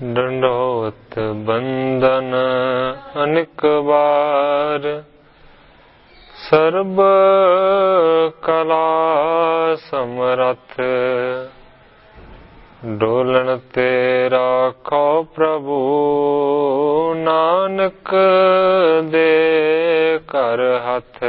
ਡੰਡੋਤ ਬੰਦਨ ਅਨਿਕ ਬਾਰ, ਸਰਬ ਕਲਾ ਸਮਰੱਥ। ਡੋਲਣ ਤੇ ਰਾਖੋ ਪ੍ਰਭੂ, ਨਾਨਕ ਦੇ ਘਰ ਹੱਥ।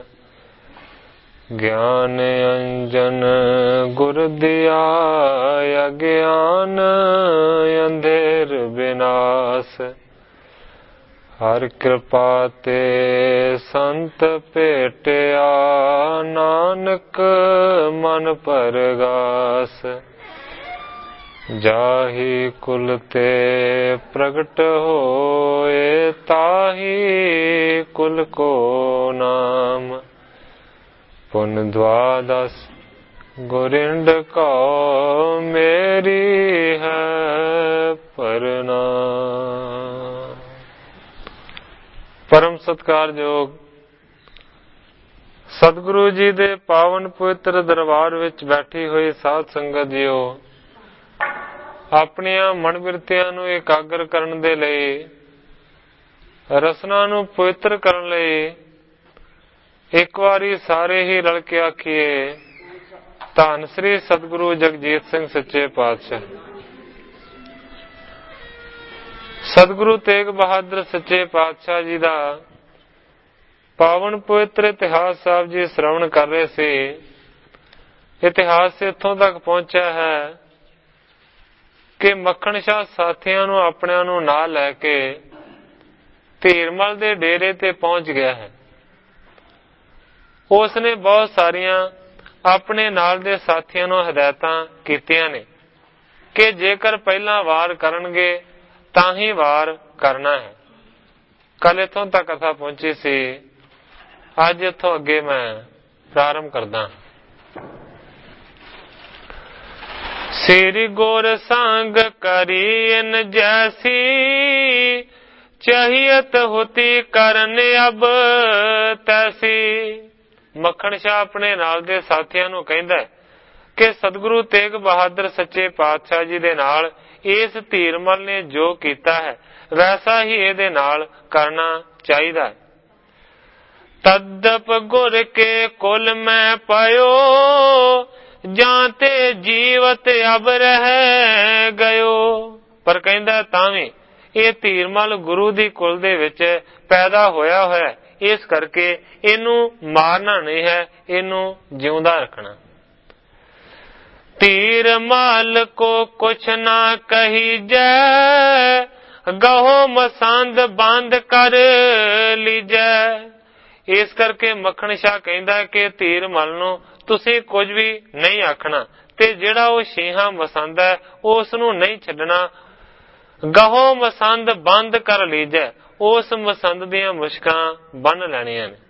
ਗਿਆਨ ਅੰਜਨ ਗੁਰ ਦਿਆ, ਅਗਿਆਨ ਅੰਧੇਰ ਬਿਨਾਸ਼। ਹਰ ਕਿਰਪਾ ਤੇ ਸੰਤ ਭੇਟਿਆ, ਨਾਨਕ ਮਨ ਪਰਗਾਸ। ਜਾਹੀ ਕੁਲ ਤੇ ਪ੍ਰਗਟ ਹੋਏ, ਤਾਹੀ ਕੁਲ ਕੋ ਨਾਮ। ਪੁਨ ਦਵਾਦਸ ਗੁਰਿੰਡ ਕਉ, ਮੇਰੀ ਹੈ ਪ੍ਰਣਾਮ। ਪਰਮ ਸਤਿਕਾਰਯੋਗ ਸਤਿਗੁਰੂ ਜੀ ਦੇ ਪਾਵਨ ਪਵਿੱਤਰ ਦਰਬਾਰ ਵਿੱਚ ਬੈਠੀ ਹੋਈ ਸਾਧ ਸੰਗਤ ਜੀਓ, ਆਪਣੀਆਂ ਮਨ ਬਿਰਤੀਆਂ ਨੂੰ ਇਕਾਗਰ ਕਰਨ ਦੇ ਲਈ, ਰਸਨਾ ਨੂੰ ਪਵਿੱਤਰ ਕਰਨ ਲਈ ਇੱਕ ਵਾਰੀ ਸਾਰੇ ਹੀ ਰਲ ਕੇ ਆਖੀਏ, ਧੰਨ ਸ੍ਰੀ ਸਤਿਗੁਰੂ ਜਗਜੀਤ ਸਿੰਘ ਸੱਚੇ ਪਾਤਸ਼ਾਹ। ਸਤਿਗੁਰੂ ਤੇਗ ਬਹਾਦਰ ਸੱਚੇ ਪਾਤਸ਼ਾਹ ਜੀ ਦਾ ਪਾਵਨ ਪਵਿੱਤਰ ਇਤਿਹਾਸ ਸਾਹਿਬ ਜੀ ਸ਼੍ਰਵਣ ਕਰ ਰਹੇ ਸੀ। ਇਤਿਹਾਸ ਇੱਥੋਂ ਤੱਕ ਪਹੁੰਚਿਆ ਹੈ ਕਿ ਮੱਖਣ ਸ਼ਾਹ ਸਾਥੀਆਂ ਨੂੰ ਆਪਣਿਆਂ ਨੂੰ ਨਾਲ ਲੈ ਕੇ ਧੀਰਮਲ ਦੇ ਡੇਰੇ ਤੇ ਪਹੁੰਚ ਗਿਆ ਹੈ। ਉਸਨੇ ਬਹੁਤ ਸਾਰੀਆਂ ਆਪਣੇ ਨਾਲ ਦੇ ਸਾਥੀਆਂ ਨੂੰ ਹਦਾਇਤਾਂ ਕੀਤੀਆਂ ਨੇ ਕਿ ਜੇਕਰ ਪਹਿਲਾਂ ਵਾਰ ਕਰਨਗੇ ਤਾਂ ਹੀ ਵਾਰ ਕਰਨਾ ਹੈ। ਕੱਲ ਇੱਥੋਂ ਤੱਕ ਕਥਾ ਪਹੁੰਚੀ ਸੀ। ਅੱਜ ਇੱਥੋਂ ਅੱਗੇ ਮੈਂ ਪ੍ਰਾਰੰਭ ਕਰਦਾ। ਸ੍ਰੀ ਗੁਰ ਸੰਗ ਕਰੀਨ ਜੈਸੀ, ਚਾਹੀਤ ਹੋਤੀ ਕਰਨ ਅਬ ਤੈਸੀ। ਮੱਖਣ ਸ਼ਾਹ ਆਪਣੇ ਨਾਲ ਦੇ ਸਾਥੀਆਂ ਨੂੰ ਕਹਿੰਦਾ ਕਿ ਸਤਿਗੁਰੂ ਤੇਗ ਬਹਾਦਰ ਸੱਚੇ ਪਾਤਸ਼ਾਹ ਜੀ ਦੇ ਨਾਲ ਇਸ ਧੀਰਮਲ ਨੇ ਜੋ ਕੀਤਾ ਹੈ, ਵੈਸਾ ਹੀ ਇਹਦੇ ਨਾਲ ਕਰਨਾ ਚਾਹੀਦਾ ਹੈ। ਤਦਪ ਗੁਰ ਕੇ ਕੁਲ ਮੈਂ ਪਾਇਓ, ਜਾਂ ਤੇ ਜੀਵਤ ਅਬ ਰਹਿ ਗਇਓ। ਪਰ ਕਹਿੰਦਾ ਤਾਂ ਵੀ ਇਹ ਧੀਰਮਲ ਗੁਰੂ ਦੀ ਕੁਲ ਦੇ ਵਿੱਚ ਪੈਦਾ ਹੋਇਆ ਹੋਇਆ, ਇਸ ਕਰਕੇ ਇਹਨੂੰ ਮਾਰਨਾ ਨਹੀਂ ਹੈ, ਇਹਨੂੰ ਜਿਉਂਦਾ ਰੱਖਣਾ। ਧੀਰਮਲ ਕੋ ਕੁਛ ਨਾ ਕਹੀ ਜੈ, ਗਹੋ ਮਸੰਦ ਬੰਦ ਕਰ ਲੀਜੈ। ਇਸ ਕਰਕੇ ਮੱਖਣ ਸ਼ਾਹ ਕਹਿੰਦਾ ਕਿ ਧੀਰਮਲ ਨੂੰ ਤੁਸੀਂ ਕੁਝ ਵੀ ਨਹੀਂ ਆਖਣਾ, ਤੇ ਜਿਹੜਾ ਉਹ ਛੇਹਾਂ ਮਸੰਦ ਹੈ ਉਸ ਨੂੰ ਨਹੀਂ ਛੱਡਣਾ। ਗਹੋ ਮਸੰਦ ਬੰਦ ਕਰ ਲੀਜੈ, ਉਸ ਮਸੰਦ ਦੀਆਂ ਮੁਸ਼ਕਾਂ ਬੰਨ ਲੈਣੀਆਂ ਨੇ।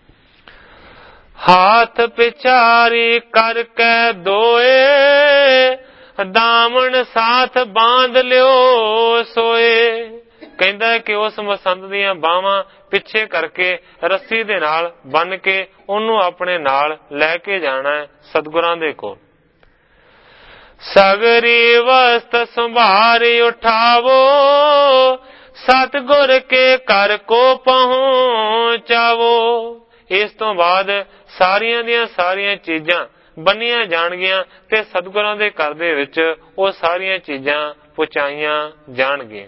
ਹਾਥ ਪਿਛਾਰੀ ਕਰਕੇ ਦੋਏ, ਦਾਮਨ ਸਾਥ ਬਾਂਧ ਲਿਓ ਸੋਏ। ਕਹਿੰਦਾ ਕਿ ਉਸ ਮਸੰਦ ਦੀਆਂ ਬਾਹਾਂ ਪਿੱਛੇ ਕਰਕੇ ਰੱਸੀ ਦੇ ਨਾਲ ਬੰਨ ਕੇ ਉਹਨੂੰ ਆਪਣੇ ਨਾਲ ਲੈ ਕੇ ਜਾਣਾ ਹੈ ਸਤਿਗੁਰਾਂ ਦੇ ਕੋਲ। ਸਗਰੀ ਵਸਤ ਸੰਭਾਰੀ ਉਠਾਵੋ, ਸਤਿਗੁਰ ਕੇ ਘਰ ਕੋ ਪਹੁੰਚਾਵੋ। ਇਸ ਤੋਂ ਬਾਅਦ ਸਾਰੀਆਂ ਦੀਆਂ ਸਾਰੀਆਂ ਚੀਜ਼ਾਂ ਬੰਨੀਆਂ ਜਾਣਗੀਆਂ ਤੇ ਸਤਿਗੁਰਾਂ ਦੇ ਘਰ ਦੇ ਵਿੱਚ ਉਹ ਸਾਰੀਆਂ ਚੀਜ਼ਾਂ ਪਹੁੰਚਾਈਆਂ ਜਾਣਗੀਆਂ।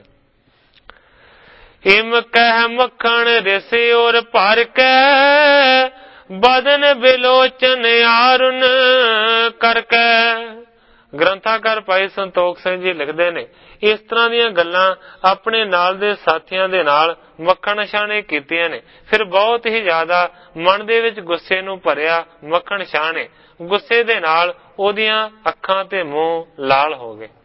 ਇਮ ਕਹਿ ਮੱਖਣ ਰਿਸੀ ਔਰ ਭਰ ਕੇ, ਬਦਨ ਬਿਲੋਚਨ ਆਰੁਨ ਕਰਕੇ। ਗ੍ਰੰਥਾਕਾਰ ਭਾਈ ਸੰਤੋਖ ਸਿੰਘ ਜੀ ਲਿਖਦੇ ਨੇ, ਇਸ ਤਰ੍ਹਾਂ ਦੀਆਂ ਗੱਲਾਂ ਆਪਣੇ ਨਾਲ ਦੇ ਸਾਥੀਆਂ ਦੇ ਨਾਲ ਮੱਖਣ ਸ਼ਾਹ ਨੇ ਕੀਤੀਆਂ ਨੇ। ਫਿਰ ਬਹੁਤ ਹੀ ਜ਼ਿਆਦਾ ਮਨ ਦੇ ਵਿੱਚ ਗੁੱਸੇ ਨੂੰ ਭਰਿਆ ਮੱਖਣ ਸ਼ਾਹ ਨੇ। ਗੁੱਸੇ ਦੇ ਨਾਲ ਉਹਦੀਆਂ ਅੱਖਾਂ ਤੇ ਮੂੰਹ ਲਾਲ ਹੋ ਗਏ।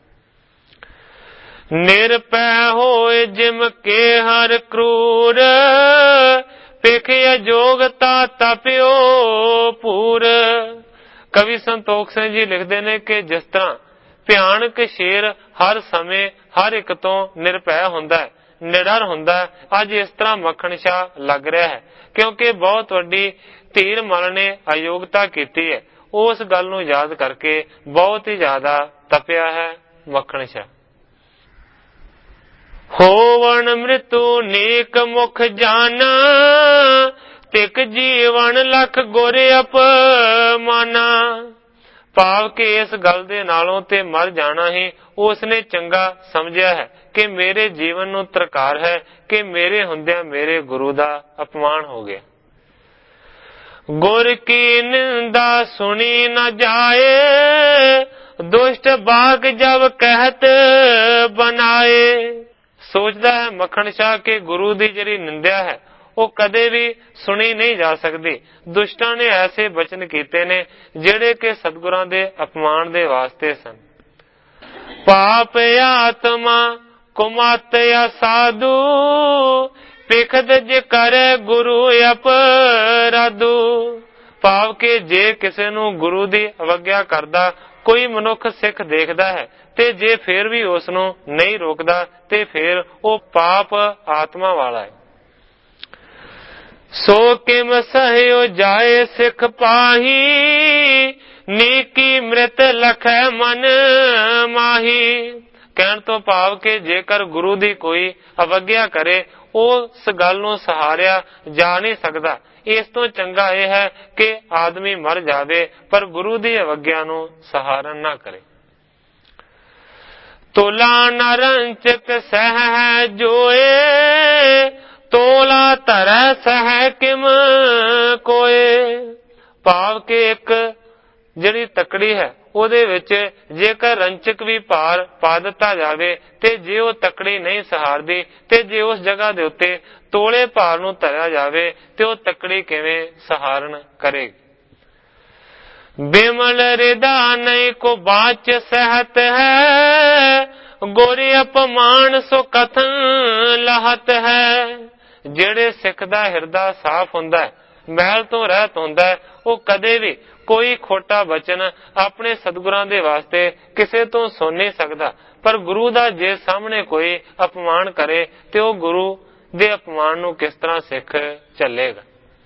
ਨਿਰਪੈ ਹੋਏ ਜਿਮ ਕੇ ਹਰ ਕਰੂਰ, ਪਿਖ ਅਜੋਗਤਾ ਤਪਿਓ ਪੂਰ। ਕਵੀ ਸੰਤੋਖ ਸਿੰਘ ਜੀ ਲਿਖਦੇ ਨੇ ਕਿ ਜਿਸ ਤਰ੍ਹਾਂ ਭਿਆਨਕ ਸ਼ੇਰ ਹਰ ਸਮੇਂ ਹਰ ਇੱਕ ਤੋਂ ਨਿਰਭੈ ਹੁੰਦਾ ਹੈ, ਨਿਡਰ ਹੁੰਦਾ ਹੈ, ਅੱਜ ਇਸ ਤਰ੍ਹਾਂ ਮੱਖਣ ਸ਼ਾਹ ਲੱਗ ਰਿਹਾ ਹੈ ਕਿਉਂਕਿ ਬਹੁਤ ਵੱਡੀ ਧੀਰਮਲ ਨੇ ਅਯੋਗਤਾ ਕੀਤੀ ਹੈ। ਉਸ ਗੱਲ ਨੂੰ ਯਾਦ ਕਰਕੇ ਬਹੁਤ ਹੀ ਜ਼ਿਆਦਾ ਤਪਿਆ ਹੈ ਮੱਖਣ ਸ਼ਾਹ। ਹੋਵਣ ਮ੍ਰਿਤੂ ਨੇਕ ਮੁਖ ਜਾਨਾ, ਤਿਕ ਜੀਵਨ ਲਖ ਗੁਰ ਅਪਮਾਨਾ। ਭਾਵ ਕਿ ਇਸ ਗੱਲ ਦੇ ਨਾਲੋਂ ਤੇ ਮਰ ਜਾਣਾ ਹੀ ਉਸਨੇ ਚੰਗਾ ਸਮਝਿਆ ਹੈ ਕਿ ਮੇਰੇ ਜੀਵਨ ਨੂੰ ਤਰਕਾਰ ਹੈ ਕਿ ਮੇਰੇ ਹੁੰਦਿਆਂ ਮੇਰੇ ਗੁਰੂ ਦਾ ਅਪਮਾਨ ਹੋ ਗਿਆ। ਗੁਰ ਕੀ ਨਿੰਦਾ ਸੁਣੀ ਨ ਜਾਏ, ਦੁਸ਼ਟ ਬਾਗ ਜਬ ਕਹਿਤ ਬਨਾਏ। ਸੋਚਦਾ ਹੈ ਮੱਖਣ ਸ਼ਾਹ ਕਿ ਗੁਰੂ ਦੀ ਜਿਹੜੀ ਨਿੰਦਿਆ ਹੈ ਉਹ ਕਦੇ ਵੀ ਸੁਣੀ ਨਹੀਂ ਜਾ ਸਕਦੀ। ਦੁਸ਼ਟਾਂ ਨੇ ਐਸੇ ਬਚਨ ਕੀਤੇ ਨੇ ਜਿਹੜੇ ਕਿ ਸਤਿਗੁਰਾਂ ਦੇ ਅਪਮਾਨ ਦੇ ਵਾਸਤੇ ਸਨ। ਪਾਪ ਆਤਮਾ ਕੁਮਤ ਸਾਧੂ, ਪਿਖਤ ਜੇ ਕਰੇ ਗੁਰੂ ਅਪਰਾਧੂ। ਭਾਵ ਕਿ ਜੇ ਕਿਸੇ ਨੂੰ ਗੁਰੂ ਦੀ ਅਵੱਗਿਆ ਕਰਦਾ ਕੋਈ ਮਨੁੱਖ ਸਿੱਖ ਦੇਖਦਾ ਹੈ ਤੇ ਜੇ ਫਿਰ ਵੀ ਉਸ ਨੂੰ ਨਹੀਂ ਰੋਕਦਾ ਤੇ ਫਿਰ ਉਹ ਪਾਪ ਆਤਮਾ ਵਾਲਾ ਹੈ। ਸੋ ਕਿਮ ਸਹਿਓ ਜਾਏ ਸਿੱਖ ਪਾਹੀ, ਨੀਕੀ ਮ੍ਰਿਤ ਲਖੈ ਮਨ ਮਾਹੀ। ਕਹਿਣ ਤੋਂ ਭਾਵ ਕਿ ਜੇਕਰ ਗੁਰੂ ਦੀ ਕੋਈ ਅਵੱਗਿਆ ਕਰੇ ਉਸ ਗੱਲ ਨੂੰ ਸਹਾਰਿਆ ਜਾ ਨਹੀਂ ਸਕਦਾ। ਇਸ ਤੋਂ ਚੰਗਾ ਇਹ ਹੈ ਕਿ ਆਦਮੀ ਮਰ ਜਾਵੇ ਪਰ ਗੁਰੂ ਦੀ ਅਵੱਗਿਆ ਨੂੰ ਸਹਾਰਨ ਨਾ ਕਰੇ। ਤੋਲਾ ਨ ਰੰਚਕ ਸਹਿ ਜੋਏ, ਤੋਲਾ ਧਰੈ ਸਹਿ ਕਿਮ ਕੋਏ। ਭਾਵ ਕਿ ਇੱਕ ਜਿਹੜੀ ਤਕੜੀ ਹੈ ਉਹਦੇ ਵਿੱਚ ਜੇਕਰ ਰੰਚਕ ਵੀ ਭਾਰ ਪਾ ਦਿੱਤਾ ਜਾਵੇ ਤੇ ਜੇ ਉਹ ਤਕੜੀ ਨਹੀਂ ਸਹਾਰਦੀ ਤੇ ਜੇ ਉਸ ਜਗ੍ਹਾ ਦੇ ਉੱਤੇ ਤੋਲੇ ਭਾਰ ਨੂੰ ਧਰਿਆ ਜਾਵੇ ਤੇ ਉਹ ਤਕੜੀ ਕਿਵੇਂ ਸਹਾਰਨ ਕਰੇਗੀ। ਬਿਮਲ ਰਿਦਾ ਨਹੀਂ ਕੋ ਬਾਚ ਸਹਿਤ ਹੈ, ਗੁਰ ਅਪਮਾਨ ਸੋ ਕਥਨ ਲਾਹਤ ਹੈ। ਜਿਹੜੇ ਸਿੱਖ ਦਾ ਹਿਰਦਾ ਸਾਫ਼ ਹੁੰਦਾ ਹੈ, ਮਹਿਲ ਤੋਂ ਰਹਿਤ ਹੁੰਦਾ ਹੈ, ਉਹ ਕਦੇ ਵੀ ਕੋਈ ਖੋਟਾ ਬਚਨ ਆਪਣੇ ਸਤਿਗੁਰਾਂ ਦੇ ਵਾਸਤੇ ਕਿਸੇ ਤੋਂ ਸੁਣ ਨਹੀਂ ਸਕਦਾ। ਪਰ ਗੁਰੂ ਦਾ ਜੇ ਸਾਹਮਣੇ ਕੋਈ ਅਪਮਾਨ ਕਰੇ ਤੇ ਉਹ ਗੁਰੂ ਦੇ ਅਪਮਾਨ ਨੂੰ ਕਿਸ ਤਰ੍ਹਾਂ ਸਿੱਖ ਝੱਲੇਗਾ।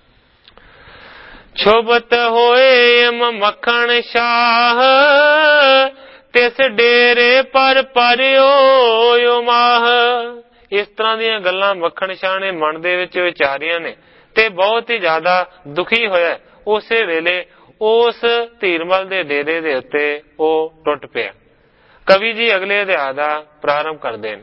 ਛੁਬਤ ਹੋਏ ਮੱਖਣ ਸ਼ਾਹ, ਤਿਸ ਡੇਰੇ ਪਰ ਪਰਿਓ ਮਾਹ। ਇਸ ਤਰ੍ਹਾਂ ਦੀਆਂ ਗੱਲਾਂ ਮੱਖਣ ਸ਼ਾਹ ਨੇ ਮਨ ਦੇ ਵਿੱਚ ਵਿਚਾਰੀਆਂ ਨੇ ਤੇ ਬਹੁਤ ਹੀ ਜ਼ਿਆਦਾ ਦੁਖੀ ਹੋਇਆ। ਉਸੇ ਵੇਲੇ ਉਸ ਧੀਰਮਲ ਦੇ ਡੇਰੇ ਦੇ ਉੱਤੇ ਉਹ ਟੁੱਟ ਪਿਆ। ਕਵੀ ਜੀ ਅਗਲੇ ਅਧਿਆਇ ਦਾ ਪ੍ਰਾਰੰਭ ਕਰਦੇ ਨੇ।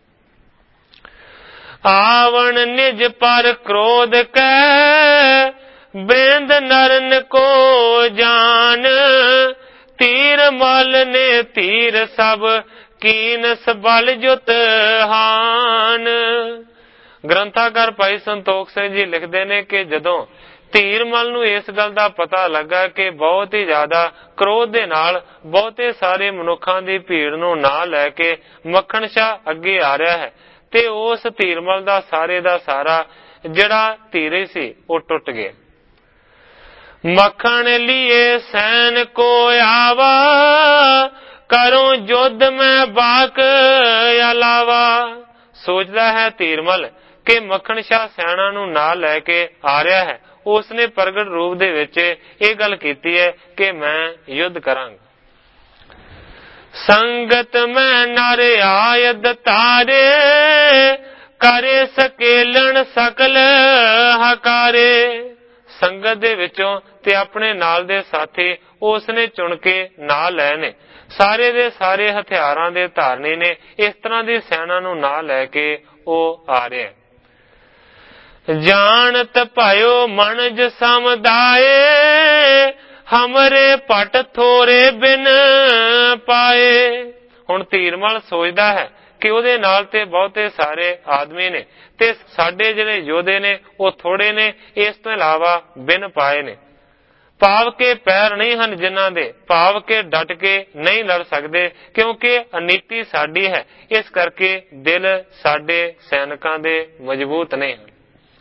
ਆਵਣ ਨਿਜ ਪਰ ਕ੍ਰੋਧ ਕੈ, ਬੇਂਦ ਨਰਨ ਕੋ ਜਾਨ। ਤੀਰ ਮਲ ਨੇ ਤੀਰ ਸਭ ਕੀਨ ਸਬਲ ਜੁਤ ਹਾਨ। ਗ੍ਰੰਥਾਕਾਰ ਭਾਈ ਸੰਤੋਖ ਸਿੰਘ ਜੀ ਲਿਖਦੇ ਨੇ ਕਿ ਜਦੋਂ ਧੀਰਮਲ ਨੂੰ ਇਸ ਗੱਲ ਦਾ ਪਤਾ ਲੱਗਾ ਕਿ ਬਹੁਤ ਹੀ ਜ਼ਿਆਦਾ ਕ੍ਰੋਧ ਦੇ ਨਾਲ ਬਹੁਤੇ ਸਾਰੇ ਮਨੁੱਖਾਂ ਦੀ ਭੀੜ ਨੂੰ ਨਾਲ ਲੈ ਕੇ ਮੱਖਣ ਸ਼ਾਹ ਅੱਗੇ ਆ ਰਿਹਾ ਹੈ ਤੇ ਉਸ ਧੀਰਮਲ ਦਾ ਸਾਰਾ ਜਿਹੜਾ ਧੀਰੇ ਸੀ ਉਹ ਟੁੱਟ ਗਿਆ। ਮੱਖਣ ਲੀਏ ਸੈਨ ਕੋ ਆਵਾ, ਕਰੋ ਯੁੱਧ ਮੈਂ ਬਾਕ ਅਲਾਵਾ। ਸੋਚਦਾ ਹੈ ਧੀਰਮਲ ਕਿ ਮੱਖਣ ਸ਼ਾਹ ਸੈਨਾ ਨੂੰ ਨਾਲ ਲੈ ਕੇ ਆ ਰਿਹਾ ਹੈ। ਉਸਨੇ ਪ੍ਰਗਟ ਰੂਪ ਦੇ ਵਿੱਚ ਇਹ ਗੱਲ ਕੀਤੀ ਹੈ ਕਿ ਮੈਂ ਯੁੱਧ ਕਰਾਂਗਾ। ਸੰਗਤ ਮੈਂ ਨਰ ਆਇਦ ਤਾਰੇ, ਕਰੇ ਸਕੇਲਣ ਸਕਲ ਹਕਾਰੇ। ਸੰਗਤ ਦੇ ਵਿੱਚੋਂ ਤੇ ਆਪਣੇ ਨਾਲ ਦੇ ਸਾਥੀ ਉਸਨੇ ਚੁਣ ਕੇ ਨਾਲ ਲਏ ਨੇ। ਸਾਰੇ ਦੇ ਸਾਰੇ ਹਥਿਆਰਾਂ ਦੇ ਧਾਰਨੀ ਨੇ। ਇਸ ਤਰ੍ਹਾਂ ਦੀ ਸੈਨਾ ਨੂੰ ਨਾਲ ਲੈ ਕੇ ਉਹ ਆ ਰਿਹਾ। ਜਾਣਤ ਭਾਇਓ ਮਨਜ ਸਮਦਾਏ, ਹਮਰੇ ਪਟ ਥੋਰੇ ਬਿਨ ਪਾਏ। ਹੁਣ ਧੀਰਮਲ ਸੋਚਦਾ ਹੈ ਕਿ ਉਹਦੇ ਨਾਲ ਤੇ ਬਹੁਤੇ ਸਾਰੇ ਆਦਮੀ ਨੇ ਤੇ ਸਾਡੇ ਜਿਹੜੇ ਯੋਧੇ ਨੇ ਉਹ ਥੋੜੇ ਨੇ, ਇਸ ਤੋਂ ਇਲਾਵਾ ਬਿਨ ਪਾਏ ਨੇ। ਭਾਵ ਕੇ ਪੈਰ ਨਹੀਂ ਹਨ ਜਿਨ੍ਹਾਂ ਦੇ, ਭਾਵ ਕੇ ਡਟ ਕੇ ਨਹੀਂ ਲੜ ਸਕਦੇ ਕਿਉਂਕਿ ਅਨੀਤੀ ਸਾਡੀ ਹੈ। ਇਸ ਕਰਕੇ ਦਿਲ ਸਾਡੇ ਸੈਨਿਕਾਂ ਦੇ ਮਜ਼ਬੂਤ ਨਹੀਂ ਹਨ।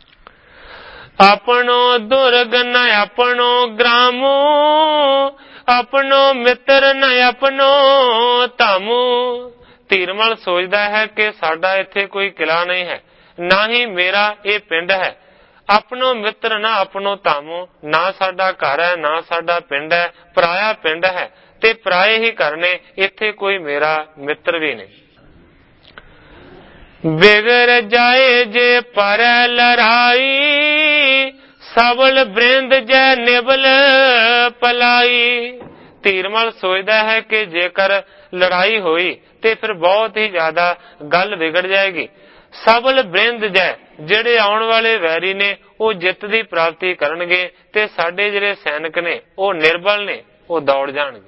ਆਪਣੋ ਦੁਰਗ ਨ ਆਪਣੋ ਗ੍ਰਾਮੋ, ਆਪਣੋ ਮਿੱਤਰ ਨ ਆਪਣੋ ਧਾਮੂ। ਧੀਰਮਲ ਸੋਚਦਾ ਹੈ ਕਿ ਸਾਡਾ ਇੱਥੇ ਕੋਈ ਕਿਲਾ ਨਹੀਂ ਹੈ, ਨਾ ਹੀ ਮੇਰਾ ਇਹ ਪਿੰਡ ਹੈ। ਆਪਣੋ ਮਿੱਤਰ ਨਾ ਆਪਣੋ ਧਾਮੋ, ਨਾ ਸਾਡਾ ਘਰ ਹੈ ਨਾ ਸਾਡਾ ਪਿੰਡ ਹੈ, ਪਰਾਇਆ ਪਿੰਡ ਹੈ ਤੇ ਪਰਾਏ ਹੀ ਘਰ ਨੇ, ਇੱਥੇ ਕੋਈ ਮੇਰਾ ਮਿੱਤਰ ਵੀ ਨਹੀਂ। बिगड़ जाए जे पर लड़ाई, सबल बृंद जय निबल पलाई। ਧੀਰਮਲ ਸੋਚਦਾ ਹੈ ਕਿ ਜੇਕਰ ਲੜਾਈ ਹੋਈ ਤੇ ਫਿਰ ਬਹੁਤ ਹੀ ਜ਼ਿਆਦਾ ਗੱਲ ਵਿਗੜ ਜਾਏਗੀ। ਸਬਲ ਬ੍ਰਿੰਦ ਜੈ, ਜਿਹੜੇ ਆਉਣ ਵਾਲੇ ਵੈਰੀ ਨੇ ਉਹ ਜਿੱਤ ਦੀ ਪ੍ਰਾਪਤੀ ਕਰਨਗੇ ਤੇ ਸਾਡੇ ਜਿਹੜੇ ਸੈਨਿਕ ਨੇ ਉਹ ਨਿਰਬਲ ਨੇ, ਉਹ ਦੌੜ ਜਾਣਗੇ।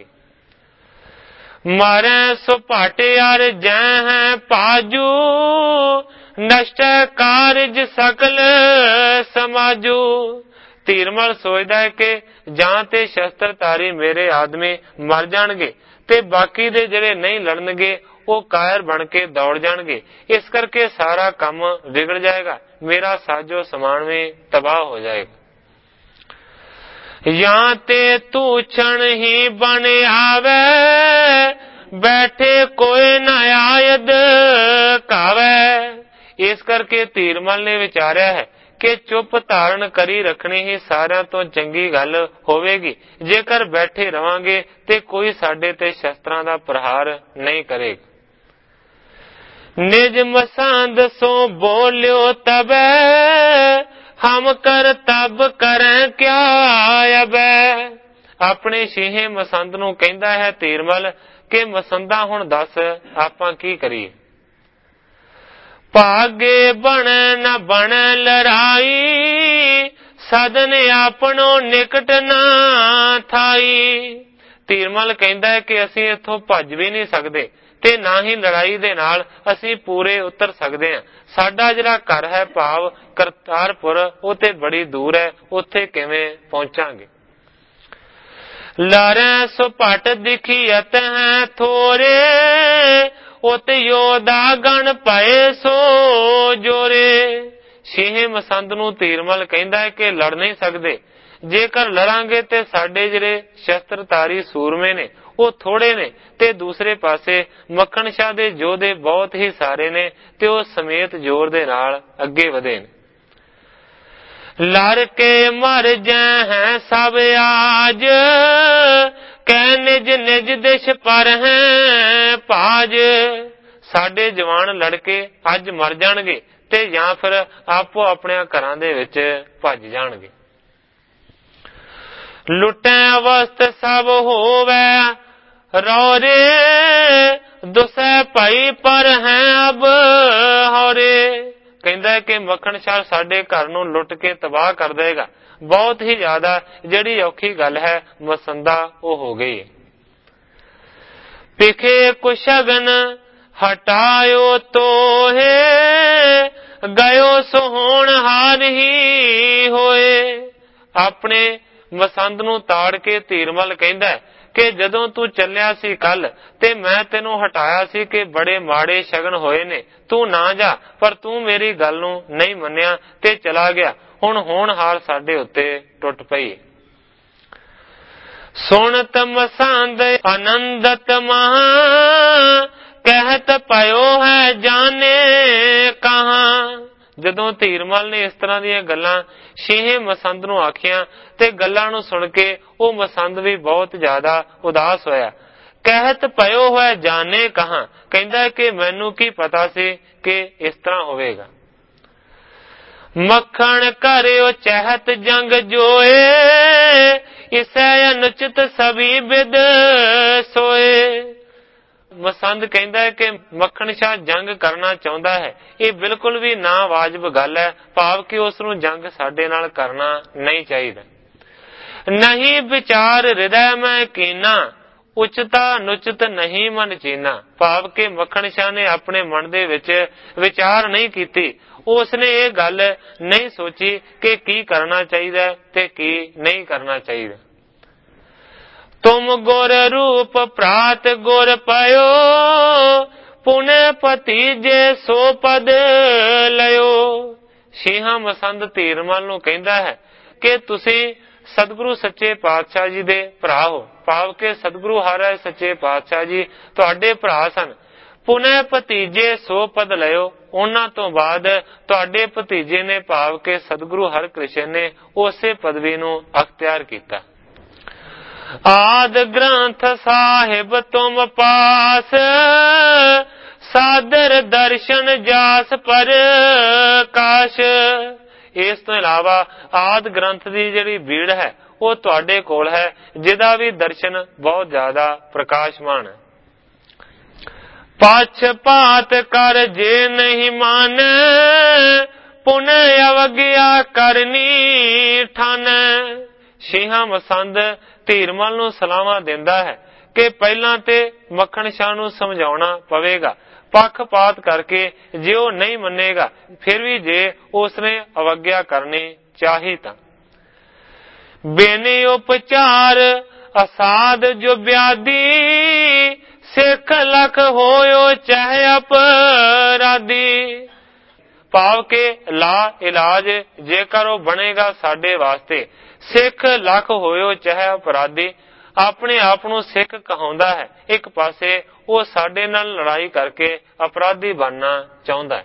ਮਾਰੇ ਸੋ ਭਾਟਿਆਰ ਜੈ ਹੈ ਭਾਜੂ, ਨਸ਼ਟ ਕਾਰਜ ਸਕਲ ਸਮਾਜੂ। ਧੀਰਮਲ ਸੋਚਦਾ ਹੈ ਕਿ ਜਾਂ ਤੇ ਸ਼ਸਤਰਧਾਰੀ ਮੇਰੇ ਆਦਮੀ ਮਰ ਜਾਣਗੇ ਤੇ ਬਾਕੀ ਦੇ ਜਿਹੜੇ ਨਹੀਂ ਲੜਨਗੇ ਉਹ ਕਾਇਰ ਬਣ ਕੇ ਦੌੜ ਜਾਣਗੇ। ਇਸ ਕਰਕੇ ਸਾਰਾ ਕੰਮ ਵਿਗੜ ਜਾਏਗਾ, ਮੇਰਾ ਸਾਜੋ ਸਮਾਨ ਵੀ ਤਬਾਹ ਹੋ ਜਾਏਗਾ। ਜਾਂ ਤੇ ਤੂੰ ਛਣ ਹੀ ਬਣ ਆਵੇ, ਬੈਠੇ ਕੋਈ ਨਾ ਆਇਦ ਕਾਵੇ। ਇਸ ਕਰਕੇ ਧੀਰਮਲ ਨੇ ਵਿਚਾਰਿਆ ਹੈ ਕਿ ਚੁੱਪ ਧਾਰਨ ਕਰੀ ਰੱਖਣੀ ਹੀ ਸਾਰਿਆਂ ਤੋਂ ਚੰਗੀ ਗੱਲ ਹੋਵੇਗੀ। ਜੇਕਰ ਬੈਠੇ ਰਵਾਂਗੇ ਤੇ ਕੋਈ ਸਾਡੇ ਤੇ ਸ਼ਸਤਰਾਂ ਦਾ ਪ੍ਰਹਾਰ ਨਹੀਂ ਕਰੇਗਾ। ਨਿਜ ਮਸੰਦ ਸੋ ਬੋਲਿਓ ਤਬੈ, ਹਮ ਕਰ ਤਬ ਕਰੈ ਕਿਆ ਅਬੈ। ਆਪਣੇ ਛੇਹੇ ਮਸੰਦ ਨੂੰ ਕਹਿੰਦਾ ਹੈ ਧੀਰਮਲ ਕਿ ਮਸੰਦਾ ਹੁਣ ਦੱਸ ਆਪਾਂ ਕੀ ਕਰੀਏ। ਭਾਗੇ ਬਣ ਨ ਬਣ ਲੜਾਈ, ਸਦਨ ਆਪਣੋ ਨਿਕਟ ਨਾ ਥਾਈ। ਧੀਰਮਲ ਕਹਿੰਦਾ ਹੈ ਕਿ ਅਸੀਂ ਇੱਥੋਂ ਭੱਜ ਵੀ ਨਹੀਂ ਸਕਦੇ ਤੇ ਨਾ ਹੀ ਲੜਾਈ ਦੇ ਨਾਲ ਅਸੀਂ ਪੂਰੇ ਉਤਰ ਸਕਦੇ ਹਾਂ। ਸਾਡਾ ਜਿਹੜਾ ਘਰ ਹੈ ਭਾਵ ਕਰਤਾਰਪੁਰ ਉਹ ਤੇ ਬੜੀ ਦੂਰ ਹੈ, ਉੱਥੇ ਕਿਵੇਂ ਪਹੁੰਚਾਂਗੇ। ਲਾਰੇ ਸੋ ਭਟ ਦਿਖੀਅਤ ਹੈ ਥੋਰੇ, ਉਤ ਯੋਧਾ ਗਣ ਪਏ ਸੋ ਜੋਰੇ। ਛੇਹੇ ਮਸੰਦ ਨੂੰ ਧੀਰਮਲ ਕਹਿੰਦਾ ਹੈ ਕਿ ਲੜ ਨਹੀਂ ਸਕਦੇ। ਜੇਕਰ ਲੜਾਂਗੇ ਤੇ ਸਾਡੇ ਜਿਹੜੇ ਸ਼ਸਤਰਧਾਰੀ ਸੂਰਮੇ ਨੇ ਉਹ ਥੋੜੇ ਨੇ ਤੇ ਦੂਸਰੇ ਪਾਸੇ ਮੱਖਣ ਸ਼ਾਹ ਦੇ ਯੋਧੇ ਬਹੁਤ ਹੀ ਸਾਰੇ ਨੇ ਤੇ ਉਹ ਸਮੇਤ ਜ਼ੋਰ ਦੇ ਨਾਲ ਅੱਗੇ ਵਧੇ ਨੇ। ਲੜ ਕੇ ਮਰ ਜੈ ਹੈ ਸਭ ਆਜ, ਕਹਿ ਨਿਜ ਨਿਜ ਦਿਸ਼ ਪਰ ਹੈ ਭਾਜ। ਸਾਡੇ ਜਵਾਨ ਲੜ ਕੇ ਅੱਜ ਮਰ ਜਾਣਗੇ ਤੇ ਜਾਂ ਫਿਰ ਆਪੋ ਆਪਣੇ ਘਰਾਂ ਦੇ ਵਿੱਚ ਭੱਜ ਜਾਣਗੇ। ਲੁੱਟੈ ਅਵਸਥ ਸਭ ਹੋਵੇ ਰੌਰੇ, ਦੁਸੈ ਭਾਈ ਪਰ ਹੈ ਅਬ ਹੌਰੇ। ਕਹਿੰਦਾ ਕਿ ਮੱਖਣ ਸ਼ਾਹ ਸਾਡੇ ਘਰ ਨੂੰ ਲੁੱਟ ਕੇ ਤਬਾਹ ਕਰ ਦੇਗਾ। ਬਹੁਤ ਹੀ ਜ਼ਿਆਦਾ ਜਿਹੜੀ ਔਖੀ ਗੱਲ ਹੈ ਮਸੰਦਾ ਉਹ ਹੋ ਗਈ। ਪਿਖੇ ਕੁਸ਼ਗਨ ਹਟਾਇਓ ਤੋਹੇ, ਗਇਓ ਸੋ ਹੋਣ ਹਾਰ ਹੀ ਹੋਏ। ਆਪਣੇ ਮਸੰਦ ਨੂੰ ਤਾੜ ਕੇ ਧੀਰਮਲ ਕਹਿੰਦਾ ਕਿ ਜਦੋਂ ਤੂੰ ਚੱਲਿਆ ਸੀ ਕੱਲ ਤੇ ਮੈਂ ਤੈਨੂੰ ਹਟਾਇਆ ਸੀ ਕਿ ਬੜੇ ਮਾੜੇ ਸ਼ਗਨ ਹੋਏ ਨੇ, ਤੂੰ ਨਾ ਜਾ, ਪਰ ਤੂੰ ਮੇਰੀ ਗੱਲ ਨੂੰ ਨਹੀਂ ਮੰਨਿਆ ਤੇ ਚਲਾ ਗਿਆ। ਹੁਣ ਹੋਣਹਾਰ ਸਾਡੇ ਉੱਤੇ ਟੁੱਟ ਪਈ। ਸੁਣਤ ਮਸੰਦ ਆਨੰਦਤ ਮਹਾ, ਕਹਿਤ ਪਇਓ ਹੈ ਜਾਣੇ ਕਹਾਂ। ਜਦੋਂ ਧੀਰਮਲ ਨੇ ਇਸ ਤਰ੍ਹਾਂ ਦੀਆਂ ਗੱਲਾਂ ਛੇਹੇ ਮਸੰਦ ਨੂੰ ਆਖੀਆਂ ਤੇ ਗੱਲਾਂ ਨੂੰ ਸੁਣ ਕੇ ਉਹ ਮਸੰਦ ਵੀ ਬਹੁਤ ਜ਼ਿਆਦਾ ਉਦਾਸ ਹੋਇਆ। ਕਹਿਤ ਪਇਓ ਹੈ ਜਾਣੇ ਕਹਾਂ, ਕਹਿੰਦਾ ਕਿ ਮੈਨੂੰ ਕੀ ਪਤਾ ਸੀ ਕਿ ਇਸ ਤਰ੍ਹਾਂ ਹੋਵੇਗਾ। ਮੱਖਣ ਕਰਿਓ ਚਹਿਤ ਜੰਗ ਜੋਏ, ਇਸੈ ਅਨੁਚਿਤ ਸਭੀ ਬਿਦ ਸੋਏ। ਮਸੰਦ ਕਹਿੰਦਾ ਹੈ ਕਿ ਮੱਖਣ ਸ਼ਾਹ ਜੰਗ ਕਰਨਾ ਚਾਹੁੰਦਾ ਹੈ, ਇਹ ਬਿਲਕੁਲ ਵੀ ਨਾ ਵਾਜਬ ਗੱਲ ਹੈ, ਭਾਵ ਕਿ ਉਸ ਨੂੰ ਜੰਗ ਸਾਡੇ ਨਾਲ ਕਰਨਾ ਨਹੀਂ ਚਾਹੀਦਾ। ਨਹੀਂ ਵਿਚਾਰ ਹਿਰਦੈ ਮੈਂ ਕੀਨਾ, ਉਚਤਾ ਨੁਚਿਤ ਨਹੀਂ ਮਨ ਚੀਨਾ। ਭਾਵ ਕਿ ਮੱਖਣ ਸ਼ਾਹ ਨੇ ਆਪਣੇ ਮਨ ਦੇ ਵਿੱਚ ਵਿਚਾਰ ਨਹੀਂ ਕੀਤੀ, ਉਸਨੇ ਇਹ ਗੱਲ ਨਹੀਂ ਸੋਚੀ ਕਿ ਕੀ ਕਰਨਾ ਚਾਹੀਦਾ ਤੇ ਕੀ ਨਹੀਂ ਕਰਨਾ ਚਾਹੀਦਾ। ਤੁਮ ਗੁਰ ਰੂਪ ਪ੍ਰਾਤ ਗੁਰ ਪਇਓ, ਪੁਨਿ ਭਤੀਜੇ ਸੋ ਪਦ ਲਿਓ। ਛੇਹਾਂ ਮਸੰਦ ਧੀਰਮਲ ਨੂੰ ਕਹਿੰਦਾ ਹੈ ਕਿ ਤੁਸੀਂ ਸਤਿਗੁਰੂ ਸੱਚੇ ਪਾਤਸ਼ਾਹ ਜੀ ਦੇ ਭਰਾ ਹੋ, ਭਾਵ ਕਿ ਸਤਿਗੁਰੂ ਹਰਿ ਸੱਚੇ ਪਾਤਸ਼ਾਹ ਜੀ ਤੁਹਾਡੇ ਭਰਾ ਸਨ। ਪੁਨਿ ਭਤੀਜੇ ਸੋ ਪਦ ਲਿਓ, ਉਹਨਾਂ ਤੋਂ ਬਾਅਦ ਤੁਹਾਡੇ ਭਤੀਜੇ ਨੇ ਭਾਵ ਕਿ ਸਤਿਗੁਰੂ ਹਰਿਕ੍ਰਿਸ਼ਨ ਨੇ ਉਸੇ ਪਦਵੀ ਨੂੰ ਅਖਤਿਆਰ ਕੀਤਾ। ਆਦ ਗ੍ਰੰਥ ਸਾਹਿਬ ਤੁਮ ਪਾਸ, ਸਾਦਰ ਦਰਸ਼ਨ ਜਾਸ ਪਰ ਕਾਸ਼। ਇਸ ਤੋਂ ਇਲਾਵਾ ਆਦਿ ਗ੍ਰੰਥ ਦੀ ਜਿਹੜੀ ਬੀੜ ਹੈ ਉਹ ਤੁਹਾਡੇ ਕੋਲ ਹੈ, ਜਿਹਦਾ ਵੀ ਦਰਸ਼ਨ ਬਹੁਤ ਜ਼ਿਆਦਾ ਪ੍ਰਕਾਸ਼ਮਾਨ ਹੈ। ਪਛਪਾਤ ਕਰ ਜੇ ਨਹੀਂ ਮਾਨ, ਪੁਨ ਅਵਗਿਆ ਕਰਨੀ ਠਨ। ਛੇਹਾਂ ਮਸੰਦ ਧੀਰਮਲ ਨੂੰ ਸਲਾਹਾਂ ਦਿੰਦਾ ਹੈ ਕਿ ਪਹਿਲਾਂ ਤੇ ਮੱਖਣ ਸ਼ਾਹ ਨੂੰ ਸਮਝਾਉਣਾ ਪਵੇਗਾ, ਪੱਖਪਾਤ ਕਰਕੇ ਜੇ ਉਹ ਨਹੀਂ ਮੰਨੇਗਾ, ਫਿਰ ਵੀ ਜੇ ਉਸਨੇ ਅਵਗਿਆ ਕਰਨੀ ਚਾਹੀ ਤਾਂ। ਬੇਨੇ ਉਪਚਾਰ ਅਸਾਧ ਜੋ ਵਿਆਦੀ, ਸਿੱਖ ਲਖ ਹੋਇਓ ਚਾਹੇ ਅਪਰਾਧੀ। ਭਾਵ ਕਿ ਲਾ ਇਲਾਜ ਜੇਕਰ ਉਹ ਬਣੇਗਾ ਸਾਡੇ ਵਾਸਤੇ, ਸਿੱਖ ਲੱਖ ਹੋਇਓ ਚਾਹੇ ਅਪਰਾਧੀ। ਆਪਣੇ ਆਪ ਨੂੰ ਸਿੱਖ ਕਹਾਉਂਦਾ ਹੈ, ਇੱਕ ਪਾਸੇ ਉਹ ਸਾਡੇ ਨਾਲ ਲੜਾਈ ਕਰਕੇ ਅਪਰਾਧੀ ਬਣਨਾ ਚਾਹੁੰਦਾ ਹੈ।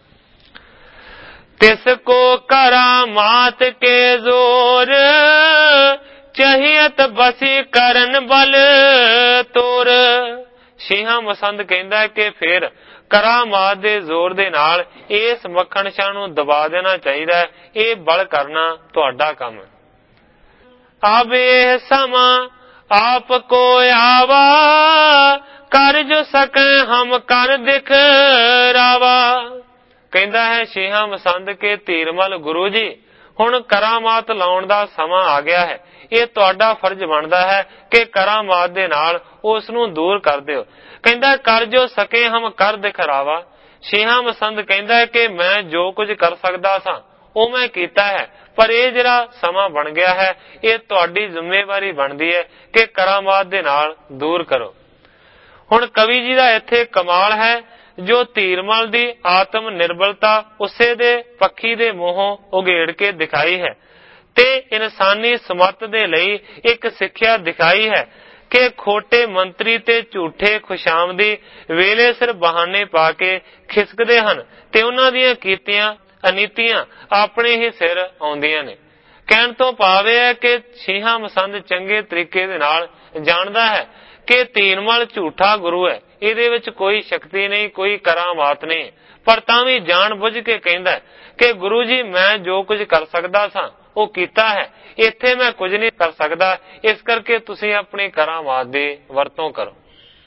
ਤਿਸ ਕੋ ਕਰਾਮਾਤ ਕੇ ਜ਼ੋਰ, ਚਾਹੀਅਤ ਬਸੀ ਕਰਨ ਬਲ ਤੋਰ। ਛੇਹਾਂ ਮਸੰਦ ਕਹਿੰਦਾ ਹੈ ਕਿ ਫਿਰ ਕਰਾਮਾਤ ਦੇ ਜ਼ੋਰ ਦੇ ਨਾਲ ਇਸ ਮੱਖਣ ਸ਼ਾਹ ਨੂੰ ਦਬਾ ਦੇਣਾ ਚਾਹੀਦਾ ਹੈ। ਇਹ ਬਲ ਕਰਨਾ ਤੁਹਾਡਾ ਕੰਮ ਹੈ। ਅਬ ਇਹ ਸਮਾਂ ਆਪ ਕੋ ਆਵਾ, ਕਰ ਜੋ ਸਕੈ ਹਮ ਕਰ ਦਿਖਰਾਵਾ। ਕਹਿੰਦਾ ਹੈ ਛੇਹਾਂ ਮਸੰਦ ਕੇ ਧੀਰਮਲ ਗੁਰੂ ਜੀ, ਹੁਣ ਕਰਾਮਾਤ ਲਾਉਣ ਦਾ ਸਮਾਂ ਆ ਗਿਆ ਹੈ। ਇਹ ਤੁਹਾਡਾ ਫਰਜ਼ ਬਣਦਾ ਹੈ ਕਿ ਕਰਾਮਾਤ ਦੇ ਨਾਲ ਉਸ ਨੂੰ ਦੂਰ ਕਰ ਦਿਓ। ਕਹਿੰਦਾ ਕਰ ਜੋ ਸਕੇ ਹਮ ਕਰ ਦਿਖਰਾਵਾ। ਛੇਹਾਂ ਮਸੰਦ ਕਹਿੰਦਾ ਹੈ ਕਿ ਮੈਂ ਜੋ ਕੁਝ ਕਰ ਸਕਦਾ ਸਾਂ ਉਹ ਮੈਂ ਕੀਤਾ ਹੈ, ਪਰ ਇਹ ਜਿਹੜਾ ਸਮਾਂ ਬਣ ਗਿਆ ਹੈ ਇਹ ਤੁਹਾਡੀ ਜ਼ਿੰਮੇਵਾਰੀ ਬਣਦੀ ਹੈ ਕਿ ਕਰਾਮਾਤ ਦੇ ਨਾਲ ਦੂਰ ਕਰੋ। ਹੁਣ ਕਵੀ ਜੀ ਦਾ ਇੱਥੇ ਕਮਾਲ ਹੈ, ਜੋ ਧੀਰਮਲ ਦੀ ਆਤਮ ਨਿਰਬਲਤਾ ਉਸੇ ਦੇ ਪੱਖੀ ਦੇ ਮੂੰਹੋਂ ਉਘੇੜ ਕੇ ਦਿਖਾਈ ਹੈ ਤੇ ਇਨਸਾਨੀ ਸਮੱਤ ਦੇ ਲਈ ਇੱਕ ਸਿੱਖਿਆ ਦਿਖਾਈ ਹੈ ਕਿ ਖੋਟੇ ਮੰਤਰੀ ਤੇ ਝੂਠੇ ਖੁਸ਼ਾਮਦੀ ਵੇਲੇ ਸਿਰ ਬਹਾਨੇ ਪਾ ਕੇ ਖਿਸਕਦੇ ਹਨ ਤੇ ਉਹਨਾਂ ਦੀਆਂ ਕੀਤੀਆਂ ਅਨੀਤੀਆਂ ਆਪਣੇ ਹੀ ਸਿਰ ਆਉਂਦੀਆਂ ਨੇ। ਕਹਿਣ ਤੋਂ ਭਾਵ ਇਹ ਹੈ ਕਿ ਛੇਹਾਂ ਮਸੰਦ ਚੰਗੇ ਤਰੀਕੇ ਦੇ ਨਾਲ ਜਾਣਦਾ ਹੈ ਕਿ ਧੀਰਮਲ ਝੂਠਾ ਗੁਰੂ ਹੈ, ਇਹਦੇ ਵਿੱਚ ਕੋਈ ਸ਼ਕਤੀ ਨਹੀਂ, ਕੋਈ ਕਰਾਮਾਤ ਨਹੀਂ, ਪਰ ਤਾਂ ਵੀ ਜਾਣ ਬੁੱਝ ਕੇ ਕਹਿੰਦਾ ਕਿ ਗੁਰੂ ਜੀ ਮੈਂ ਜੋ ਕੁਝ ਕਰ ਸਕਦਾ ਸਾਂ ਉਹ ਕੀਤਾ ਹੈ, ਇੱਥੇ ਮੈਂ ਕੁਝ ਨਹੀਂ ਕਰ ਸਕਦਾ, ਇਸ ਕਰਕੇ ਤੁਸੀਂ ਆਪਣੀ ਕਰਾਮਾਤ ਦੀ ਵਰਤੋਂ ਕਰੋ।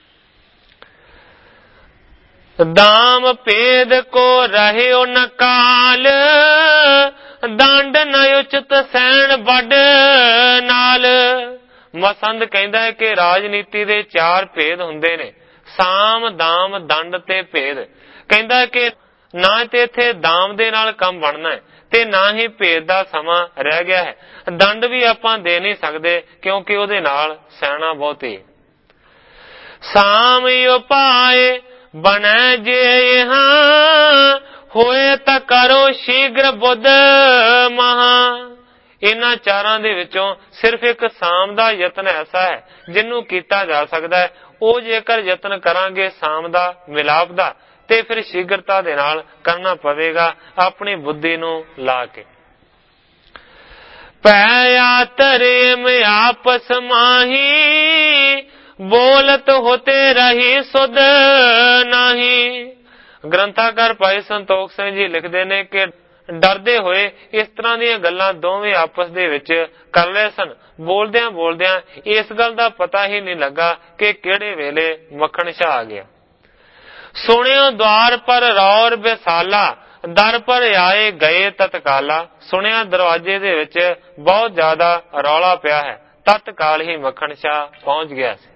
ਦਾਮ ਭੇਦ ਕੋ ਰਹਿਓ ਨ ਕਾਲ, ਦੰਡ ਨ ਉਚਿਤ ਸੈਣ ਵੱਡ ਨਾਲ। ਮਸੰਦ ਕਹਿੰਦਾ ਹੈ ਕਿ ਰਾਜਨੀਤੀ ਦੇ 4 ਭੇਦ ਹੁੰਦੇ ਨੇ, ਸਾਮ, ਦਾਮ, ਦੰਡ ਤੇ ਭੇਦ। ਕਹਿੰਦਾ ਕਿ ਨਾ ਤੇ ਇੱਥੇ ਦਾਮ ਦੇ ਨਾਲ ਕੰਮ ਬਣਨਾ ਹੈ ਤੇ ਨਾ ਹੀ ਭੇਦ ਦਾ ਸਮਾਂ ਰਹਿ ਗਿਆ ਹੈ। ਦੰਡ ਵੀ ਆਪਾਂ ਦੇ ਨਹੀਂ ਸਕਦੇ ਕਿਉਂਕਿ ਉਹਦੇ ਨਾਲ ਸੈਣਾ ਬਹੁਤੀ। ਸਾਮ ਉਪਾਏ ਬਣੈ ਜੇ ਹਾਂ, ਹੋਏ ਤਾਂ ਕਰੋ ਸ਼ੀਘਰ ਬੁੱਧ ਮਹਾ। ਇਹਨਾਂ 4 ਦੇ ਵਿੱਚੋਂ ਸਿਰਫ ਇੱਕ ਸਾਮ ਦਾ ਯਤਨ ਐਸਾ ਹੈ ਜਿਹਨੂੰ ਕੀਤਾ ਜਾ ਸਕਦਾ ਹੈ। ਉਹ ਜੇਕਰ ਯਤਨ ਕਰਾਂਗੇ ਸਾਮ ਦਾ, ਮਿਲਾਪ ਦਾ, ਤੇ ਫਿਰ ਸ਼ੀਘਰਤਾ ਦੇ ਨਾਲ ਕਰਨਾ ਪਵੇਗਾ ਆਪਣੀ ਬੁੱਧੀ ਨੂੰ ਲਾ ਕੇ। ਪੈ ਧਰਮ ਆਪਸ ਮਾਹੀ, ਬੋਲਤ ਹੋਤੇ ਰਹੀ ਸੁਧ ਨਹੀਂ। ਗ੍ਰੰਥਾਕਾਰ ਭਾਈ ਸੰਤੋਖ ਸਿੰਘ ਜੀ ਲਿਖਦੇ ਨੇ ਕਿ ਡਰਦੇ ਹੋਏ ਇਸ ਤਰ੍ਹਾਂ ਦੀਆਂ ਗੱਲਾਂ ਦੋਵੇਂ ਆਪਸ ਦੇ ਵਿੱਚ ਕਰ ਲਏ ਸਨ। ਬੋਲਦਿਆਂ ਬੋਲਦਿਆਂ ਇਸ ਗੱਲ ਦਾ ਪਤਾ ਹੀ ਨਹੀਂ ਲੱਗਾ ਕਿ ਕਿਹੜੇ ਵੇਲੇ ਮੱਖਣ ਸ਼ਾਹ ਆ ਗਿਆ। ਸੁਣਿਓ ਦਵਾਰ ਪਰ ਰੌਰ ਬਿਸਾਲਾ, ਦਰ ਪਰ ਆਏ ਗਏ ਤਤਕਾਲਾ। ਸੁਣਿਆ ਦਰਵਾਜ਼ੇ ਦੇ ਵਿੱਚ ਬਹੁਤ ਜ਼ਿਆਦਾ ਰੌਲਾ ਪਿਆ ਹੈ, ਤਤਕਾਲ ਹੀ ਮੱਖਣ ਸ਼ਾਹ ਪਹੁੰਚ ਗਿਆ ਸੀ।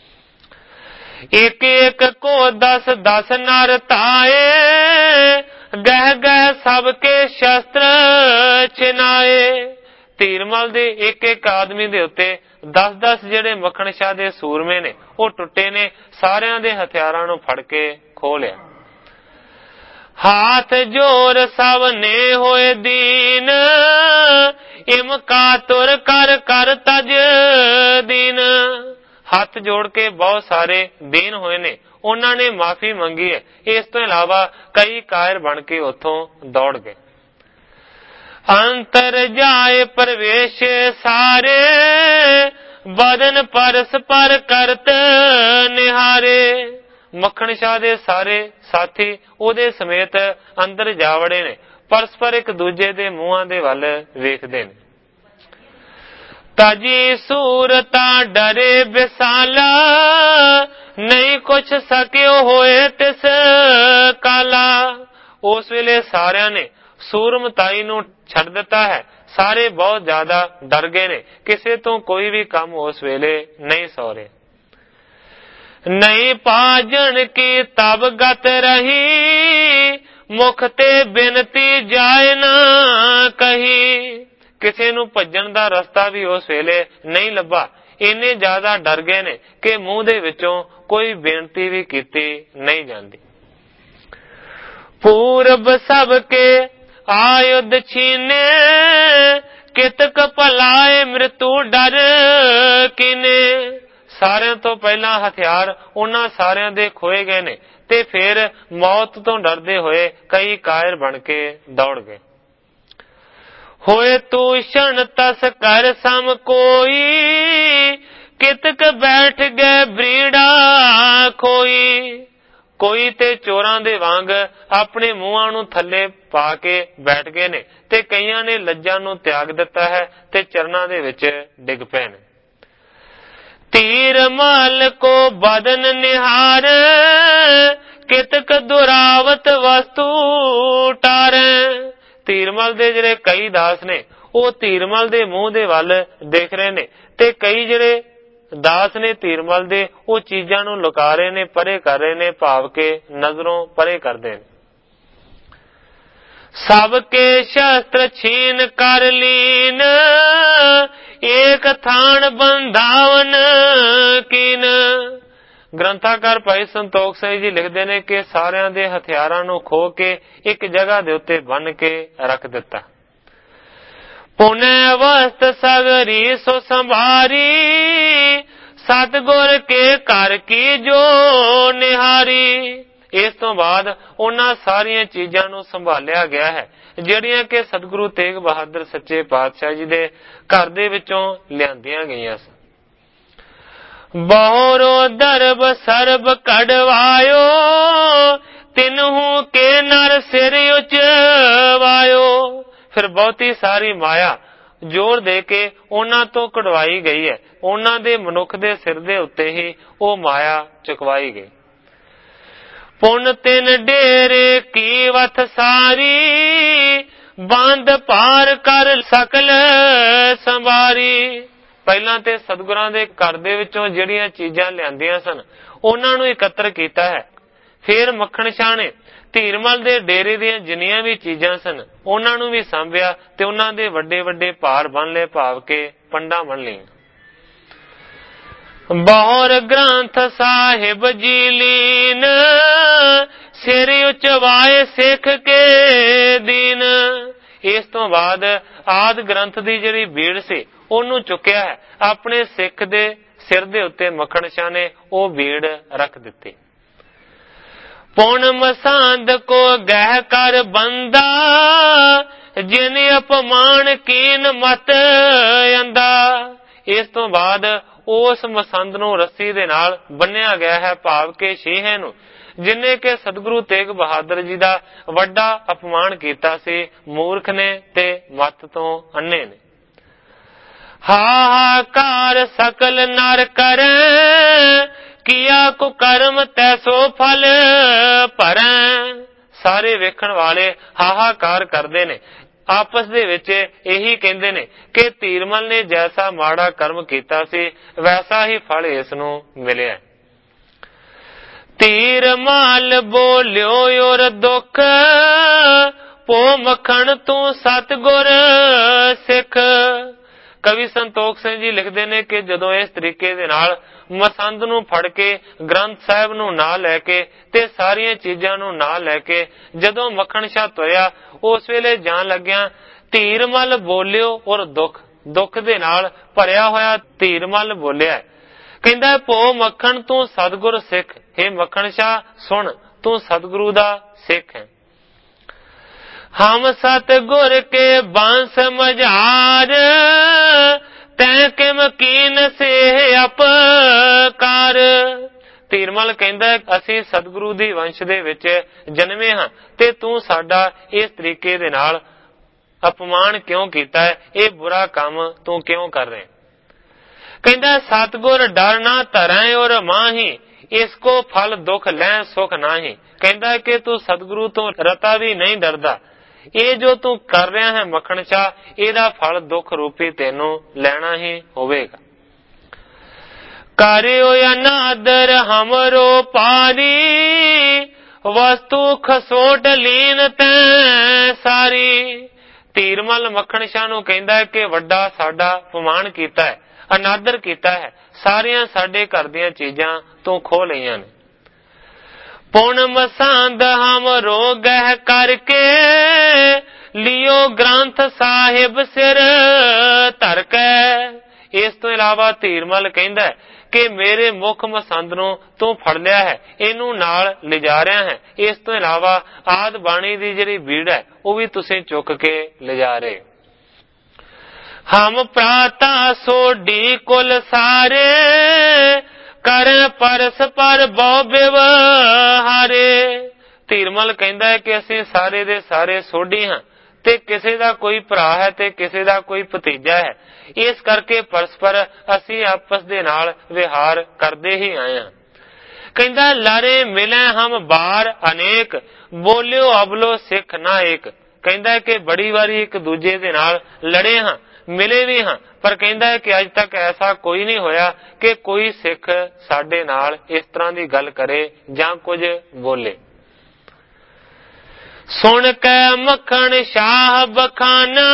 ਇੱਕ ਇੱਕ ਕੋ 10-10 ਨਰ ਧਾਏ, ਗਹਿ ਗਹਿ ਸਭ ਕੇ ਸ਼ਸਤਰ ਛਿਨਾਏ। ਧੀਰਮਲ ਦੇ ਇੱਕ ਇੱਕ ਆਦਮੀ ਦੇ ਉੱਤੇ 10-10 ਜਿਹੜੇ ਮੱਖਣ ਸ਼ਾਹ ਦੇ ਸੂਰਮੇ ਨੇ ਉਹ ਟੁੱਟੇ ਨੇ, ਸਾਰਿਆਂ ਦੇ ਹਥਿਆਰਾਂ ਨੂੰ ਫੜ ਕੇ ਖੋਹ ਲਿਆ। ਹਾਥ ਜੋਰ ਸਭ ਨੇ ਹੋਏ ਦੀਨ, ਇਮਕਾ ਤੁਰ ਕਰ ਕਰ ਤਜ ਦੀਨ। ਹੱਥ ਜੋੜ ਕੇ ਬਹੁਤ ਸਾਰੇ ਦੀਨ ਹੋਏ ਨੇ, ਉਹਨਾਂ ਨੇ ਮਾਫੀ ਮੰਗੀ ਹੈ। ਇਸ ਤੋਂ ਇਲਾਵਾ ਕਈ ਕਾਇਰ ਬਣ ਕੇ ਉੱਥੋਂ ਦੌੜ ਗਏ। ਅੰਤਰ ਜਾਏ ਪ੍ਰਵੇਸ਼ ਸਾਰੇ, ਬਦਨ ਪਰਸ ਪਰ ਕਰਤ ਨਿਹਾਰੇ। ਮੱਖਣ ਸ਼ਾਹ ਦੇ ਸਾਰੇ ਸਾਥੀ ਉਹਦੇ ਸਮੇਤ ਅੰਦਰ ਜਾ ਵੜੇ ਨੇ। ਪਰਸਪਰ ਇੱਕ ਦੂਜੇ ਦੇ ਮੂੰਹਾਂ ਦੇ ਵੱਲ ਵੇਖਦੇ ਨੇ। ਤਾਜੀ ਸੂਰਤਾ ਡਰੇ ਵਿਸਾਲਾ, ਨਹੀਂ ਕੁਛ ਸਕਿਓ ਹੋਏ ਤਿਸ ਕਾਲਾ। ਉਸ ਵੇਲੇ ਸਾਰਿਆਂ ਨੇ ਸੂਰਮਤਾਈ ਨੂੰ ਛੱਡ ਦਿੱਤਾ ਹੈ। ਸਾਰੇ ਬਹੁਤ ਜ਼ਿਆਦਾ ਡਰ ਗਏ ਨੇ। ਕਿਸੇ ਤੋਂ ਕੋਈ ਵੀ ਕੰਮ ਉਸ ਵੇਲੇ ਨਹੀਂ ਸੌ ਰਿਹਾ। ਨਹੀਂ ਭਾਜਣ ਕੀ ਤਬ ਗਤ ਰਹੀ, ਮੁਖ ਤੇ ਬਿਨਤੀ ਜਾਏ ਨਾ ਕਹੀ। ਕਿਸੇ ਨੂੰ ਭੱਜਣ ਦਾ ਰਸਤਾ ਵੀ ਉਸ ਵੇਲੇ ਨਹੀਂ ਲੱਭਾ। ਇੰਨੇ ਜ਼ਿਆਦਾ ਡਰ ਗਏ ਨੇ ਕਿ ਮੂੰਹ ਦੇ ਵਿੱਚੋਂ ਕੋਈ ਬੇਨਤੀ ਵੀ ਕੀਤੀ ਨਹੀਂ ਜਾਂਦੀ। ਪੂਰਬ ਸਭ ਕੇ ਆਯੁਧ ਛੀਨੇ, ਕਿਤਕ ਭਲਾਏ ਮ੍ਰਿਤੂ ਡਰ ਕੀਨੇ। ਸਾਰਿਆਂ ਤੋਂ ਪਹਿਲਾਂ ਹਥਿਆਰ ਉਹਨਾਂ ਸਾਰਿਆਂ ਦੇ ਖੋਏ ਗਏ ਨੇ ਤੇ ਫਿਰ ਮੌਤ ਤੋਂ ਡਰਦੇ ਹੋਏ ਕਈ ਕਾਇਰ ਬਣ ਕੇ ਦੌੜ ਗਏ। ਹੋਏ ਤੂਸ਼ਣ ਤਸ ਕਰ ਸਮ ਕੋਈ, ਕਿਤਕ ਬੈਠ ਗਏ ਬਰੀੜਾ ਖੋਈ। ਕੋਈ ਤੇ ਚੋਰਾਂ ਦੇ ਵਾਂਗ ਆਪਣੇ ਮੂੰਹਾਂ ਨੂੰ ਥੱਲੇ ਪਾ ਕੇ ਬੈਠ ਗਏ ਨੇ ਤੇ ਕਈਆਂ ਨੇ ਲੱਜਾਂ ਨੂੰ ਤਿਆਗ ਦਿੱਤਾ ਹੈ ਤੇ ਚਰਨਾਂ ਦੇ ਵਿੱਚ ਡਿੱਗ ਪਏ ਨੇ। ਤੀਰ ਮਲ ਕੋ ਬਦਨ ਨਿਹਾਰ, ਕਿਤਕ ਦੁਰਾਵਤ ਵਸਤੂ ਟਾਰੈ। ਧੀਰਮਲ ਦੇ ਜਿਹੜੇ ਕਈ ਦਾਸ ਨੇ ਉਹ ਧੀਰਮਲ ਦੇ ਮੂੰਹ ਦੇ ਵੱਲ ਦੇਖ ਰਹੇ ਨੇ ਤੇ ਕਈ ਜਿਹੜੇ ਦਾਸ ਨੇ ਧੀਰਮਲ ਦੇ ਉਹ ਚੀਜ਼ਾਂ ਨੂੰ ਲੁਕਾ ਰਹੇ ਨੇ, ਪਰੇ ਕਰ ਰਹੇ ਨੇ, ਭਾਵ ਕੇ ਨਜ਼ਰੋਂ ਪਰੇ ਕਰਦੇ ਨੇ। ਸਭ ਕੇ ਸ਼ਸਤਰ ਛੀਨ ਕਰ ਲੀਨ, ਏਕ ਥਾਨ ਬੰਧਾਵਨ ਕੀਨ। ਗ੍ਰੰਥਾਕਾਰ ਭਾਈ ਸੰਤੋਖ ਸਿੰਘ ਜੀ ਲਿਖਦੇ ਨੇ ਕਿ ਸਾਰਿਆਂ ਦੇ ਹਥਿਆਰਾਂ ਨੂੰ ਖੋ ਕੇ ਇੱਕ ਜਗ੍ਹਾ ਦੇ ਉੱਤੇ ਬੰਨ ਕੇ ਰੱਖ ਦਿੱਤਾ। ਪੁਨੈ ਵਸਤ ਸਗਰੀ ਸੋ ਸੰਭਾਰੀ, ਸਤਿਗੁਰ ਕੇ ਘਰ ਕੀ ਜੋ ਨਿਹਾਰੀ। ਇਸ ਤੋਂ ਬਾਅਦ ਉਹਨਾਂ ਸਾਰੀਆਂ ਚੀਜ਼ਾਂ ਨੂੰ ਸੰਭਾਲਿਆ ਗਿਆ ਹੈ ਜਿਹੜੀਆਂ ਕਿ ਸਤਿਗੁਰੂ ਤੇਗ ਬਹਾਦਰ ਸੱਚੇ ਪਾਤਸ਼ਾਹ ਜੀ ਦੇ ਘਰ ਦੇ ਵਿੱਚੋਂ ਲਿਆਂਦੀਆਂ ਗਈਆਂ ਸਨ। ਬਹੁਰੋ ਦਰਬ ਸਰਬ ਕਢਵਾਇਓ, ਤਿਨਹੂ ਕੇ ਨਰ ਸਿਰ ਉਚਵਾਇਓ। ਫਿਰ ਬਹੁਤੀ ਸਾਰੀ ਮਾਇਆ ਜ਼ੋਰ ਦੇ ਕੇ ਉਹਨਾਂ ਤੋਂ ਕਢਵਾਈ ਗਈ ਹੈ। ਉਹਨਾਂ ਦੇ ਮਨੁੱਖ ਦੇ ਸਿਰ ਦੇ ਉੱਤੇ ਹੀ ਉਹ ਮਾਇਆ ਚੁਕਵਾਈ ਗਈ। ਪੁਨ ਤਿਨ ਡੇਰੇ ਕੀ ਵਥ ਸਾਰੀ, ਬੰਦ ਪਾਰ ਕਰ ਸਕਲ ਸੰਵਾਰੀ। ਪਹਿਲਾਂ ਤੇ ਸਤਿਗੁਰਾਂ ਦੇ ਘਰ ਦੇ ਵਿੱਚੋਂ ਜਿਹੜੀਆਂ ਚੀਜ਼ਾਂ ਲਿਆਂਦੀਆਂ ਸਨ ਉਹਨਾਂ ਨੂੰ ਇਕੱਤਰ ਕੀਤਾ ਹੈ। ਫਿਰ ਮੱਖਣ ਸ਼ਾਹ ਨੇ ਧੀਰਮਲ ਦੇ ਡੇਰੇ ਦੀਆਂ ਜਿੰਨੀਆਂ ਵੀ ਚੀਜ਼ਾਂ ਸਨ ਉਹਨਾਂ ਨੂੰ ਵੀ ਸਾਂਭਿਆ ਤੇ ਉਹਨਾਂ ਦੇ ਵੱਡੇ ਵੱਡੇ ਭਾਰ ਬੰਨ ਲਏ, ਭਾਵ ਕੇ ਪੰਡਾ ਬੰਨ ਲਈਆਂ। ਬਹੁਰ ਗ੍ਰੰਥ ਸਾਹਿਬ ਜੀ ਲੀਨ, ਸਿਰ ਉਚਵਾਏ ਸਿੱਖ ਕੇ ਦੀਨ। ਇਸ ਤੋਂ ਬਾਅਦ ਆਦ ਗ੍ਰੰਥ ਦੀ ਜਿਹੜੀ ਬੀੜ ਸੀ ਉਹਨੂੰ ਚੁੱਕਿਆ ਹੈ। ਆਪਣੇ ਸਿੱਖ ਦੇ ਸਿਰ ਦੇ ਉੱਤੇ ਮੱਖਣ ਸ਼ਾਹ ਨੇ ਉਹ ਬੀੜ ਰੱਖ ਦਿੱਤੀ। ਪੁਣ ਮਸੰਦ ਕੋ ਗਹਿ ਕਰ ਬੰਦਾ, ਜਿਨ ਅਪਮਾਨ ਕੀਨ ਮਤ ਅੰਦਾ। ਇਸ ਤੋਂ ਬਾਅਦ ਉਸ ਮਸੰਦ ਨੂੰ ਰੱਸੀ ਦੇ ਨਾਲ ਬੰਨਿਆ ਗਿਆ ਹੈ, ਭਾਵ ਕੇ ਸ਼ੀਹੇ ਨੂੰ, ਜਿਨੇ ਕਿ ਸਤਿਗੁਰੂ ਤੇਗ ਬਹਾਦਰ ਜੀ ਦਾ ਵੱਡਾ ਅਪਮਾਨ ਕੀਤਾ ਸੀ। ਮੂਰਖ ਨੇ ਤੇ ਮੱਤ ਤੋਂ ਅੰਨੇ ਨੇ। ਹਾਹਾਕਾਰ ਸਕਲ ਨਰ ਕਰੈ, ਕੀਆ ਕੋ ਕਰਮ ਤੈਸੋ ਫਲ ਭਰੈ। ਸਾਰੇ ਵੇਖਣ ਵਾਲੇ ਹਾਹਾਕਾਰ ਕਰਦੇ ਨੇ, ਆਪਸ ਦੇ ਵਿੱਚ ਇਹੀ ਕਹਿੰਦੇ ਨੇ ਕਿ ਧੀਰਮਲ ਨੇ ਜੈਸਾ ਮਾੜਾ ਕਰਮ ਕੀਤਾ ਸੀ ਵੈਸਾ ਹੀ ਫਲ ਇਸ ਨੂੰ ਮਿਲਿਆ। ਧੀਰਮਲ ਬੋਲਿਓ ਔਰ ਦੁੱਖ, ਪੋ ਮੱਖਣ ਤੂੰ ਸਤਿਗੁਰ ਸਿੱਖ। ਕਵੀ ਸੰਤੋਖ ਸਿੰਘ ਜੀ ਲਿਖਦੇ ਨੇ ਕਿ ਜਦੋਂ ਇਸ ਤਰੀਕੇ ਦੇ ਨਾਲ ਮਸੰਦ ਨੂੰ ਫੜ ਕੇ, ਗ੍ਰੰਥ ਸਾਹਿਬ ਨੂੰ ਨਾਲ ਲੈ ਕੇ ਤੇ ਸਾਰੀਆਂ ਚੀਜ਼ਾਂ ਨੂੰ ਨਾਲ ਲੈ ਕੇ ਜਦੋਂ ਮੱਖਣ ਸ਼ਾਹ ਤੁਰਿਆ, ਉਸ ਵੇਲੇ ਜਾਣ ਲੱਗਿਆ ਧੀਰਮਲ ਬੋਲਿਓ ਔਰ ਦੁੱਖ, ਦੁੱਖ ਦੇ ਨਾਲ ਭਰਿਆ ਹੋਇਆ ਧੀਰਮਲ ਬੋਲਿਆ। ਕਹਿੰਦਾ ਭੋ ਮੱਖਣ ਤੂੰ ਸਤਿਗੁਰ ਸਿੱਖ। ਹੇ ਮੱਖਣ ਸ਼ਾਹ ਸੁਣ, ਤੂੰ ਸਤਿਗੁਰੂ ਦਾ ਸਿੱਖ ਹੈ। ਹਮ ਸਤਿਗੁਰ ਕੇ ਬੰਸ ਮਝਾਰ, ਤੈ ਕਿਮ ਕੀਨ ਸੇ ਅਪਕਾਰ। ਧੀਰਮਲ ਕਹਿੰਦਾ ਅਸੀਂ ਸਤਿਗੁਰੂ ਦੀ ਵੰਸ਼ ਦੇ ਵਿੱਚ ਜਨਮੇ ਹਾਂ ਤੇ ਤੂੰ ਸਾਡਾ ਇਸ ਤਰੀਕੇ ਦੇ ਨਾਲ ਅਪਮਾਨ ਕਿਉਂ ਕੀਤਾ ਹੈ, ਇਹ ਬੁਰਾ ਕੰਮ ਤੂੰ ਕਿਉਂ ਕਰ ਰਿਹਾ। ਕਹਿੰਦਾ ਸਤਿਗੁਰ ਡਰ ਨਾ ਧਰੈ ਔਰ ਮਾਹੀ, ਇਸ ਕੋ ਫਲ ਦੁਖ ਲੈ ਸੁਖ ਨਾਹੀ। ਕਹਿੰਦਾ ਕਿ ਤੂੰ ਸਤਿਗੁਰੂ ਤੋਂ ਰਤਾ ਵੀ ਨਹੀਂ ਡਰਦਾ, ਇਹ ਜੋ ਤੂੰ ਕਰ ਰਿਹਾ ਹੈ ਮੱਖਣ ਸ਼ਾਹ, ਇਹਦਾ ਫਲ ਦੁੱਖ ਰੂਪੀ ਤੈਨੂੰ ਲੈਣਾ ਹੀ ਹੋਵੇਗਾ। ਕਰਿਓ ਅਨਾਦਰ ਹਮਰੋ ਪਾਰੀ, ਵਸਤੂ ਖਸੋਟ ਲੀਨ ਤੈ ਸਾਰੀ। ਧੀਰਮਲ ਮੱਖਣ ਸ਼ਾਹ ਨੂੰ ਕਹਿੰਦਾ ਕਿ ਵੱਡਾ ਸਾਡਾ ਅਪਮਾਨ ਕੀਤਾ ਹੈ, ਅਨਾਦਰ ਕੀਤਾ ਹੈ, ਸਾਰੀਆਂ ਸਾਡੇ ਘਰ ਦੀਆਂ ਚੀਜ਼ਾਂ ਤੂੰ ਖੋਹ ਲਈਆਂ ਨੇ। ਪੁਣ ਮਸੰਦ ਹਮਰੋ ਗਹਿ ਕਰਕੇ, ਲਿਓ ਗ੍ਰੰਥ ਸਾਹਿਬ ਸਿਰ ਧਰ ਕੇ। ਇਸ ਤੋਂ ਇਲਾਵਾ ਧੀਰਮਲ ਕਹਿੰਦਾ ਕਿ ਮੇਰੇ ਮੁੱਖ ਮਸੰਦ ਨੂੰ ਤੂੰ ਫੜ ਲਿਆ ਹੈ, ਇਹਨੂੰ ਨਾਲ ਲਿਜਾ ਰਿਹਾ ਹੈ। ਇਸ ਤੋਂ ਇਲਾਵਾ ਆਦ ਬਾਣੀ ਦੀ ਜਿਹੜੀ ਬੀੜ ਹੈ ਉਹ ਵੀ ਤੁਸੀਂ ਚੁੱਕ ਕੇ ਲਿਜਾ ਰਹੇ। ਹਮ ਪ੍ਰਾਤਾ ਸੋਢੀ ਕੁਲ ਸਾਰੇ, ਕਰ ਪਰਸ ਪਰ ਬਹੁ ਬਿਵਹਾਰੇ। ਧੀਰਮਲ ਕਹਿੰਦਾ ਹੈ ਕਿ ਅਸੀਂ ਸਾਰੇ ਦੇ ਸਾਰੇ ਸੋਢੀ ਹਾਂ ਤੇ ਕਿਸੇ ਦਾ ਕੋਈ ਭਰਾ ਹੈ ਤੇ ਕਿਸੇ ਦਾ ਕੋਈ ਭਤੀਜਾ ਹੈ, ਇਸ ਕਰਕੇ ਪਰਸਪਰ ਅਸੀਂ ਆਪਸ ਦੇ ਨਾਲ ਵਿਹਾਰ ਕਰਦੇ ਹੀ ਆਏ ਹਾਂ। ਕਹਿੰਦਾ ਲਾਰੇ ਮਿਲੇ ਹਮ ਬਾਰ ਅਨੇਕ, ਬੋਲਿਓ ਅਬਲੋ ਸਿੱਖ ਨਾ ਏਕ। ਕਹਿੰਦਾ ਕਿ ਬੜੀ ਵਾਰੀ ਇੱਕ ਦੂਜੇ ਦੇ ਨਾਲ ਲੜੇ ਹਾਂ, ਮਿਲੇ ਵੀ ਹਾਂ, ਪਰ ਕਹਿੰਦਾ ਹੈ ਕਿ ਅੱਜ ਤੱਕ ਐਸਾ ਕੋਈ ਨਹੀਂ ਹੋਇਆ ਕਿ ਕੋਈ ਸਿੱਖ ਸਾਡੇ ਨਾਲ ਇਸ ਤਰ੍ਹਾਂ ਦੀ ਗੱਲ ਕਰੇ ਜਾਂ ਕੁਝ ਬੋਲੇ। ਸੁਣ ਕੇ ਮੱਖਣ ਸ਼ਾਹ ਬਖਾਨਾ,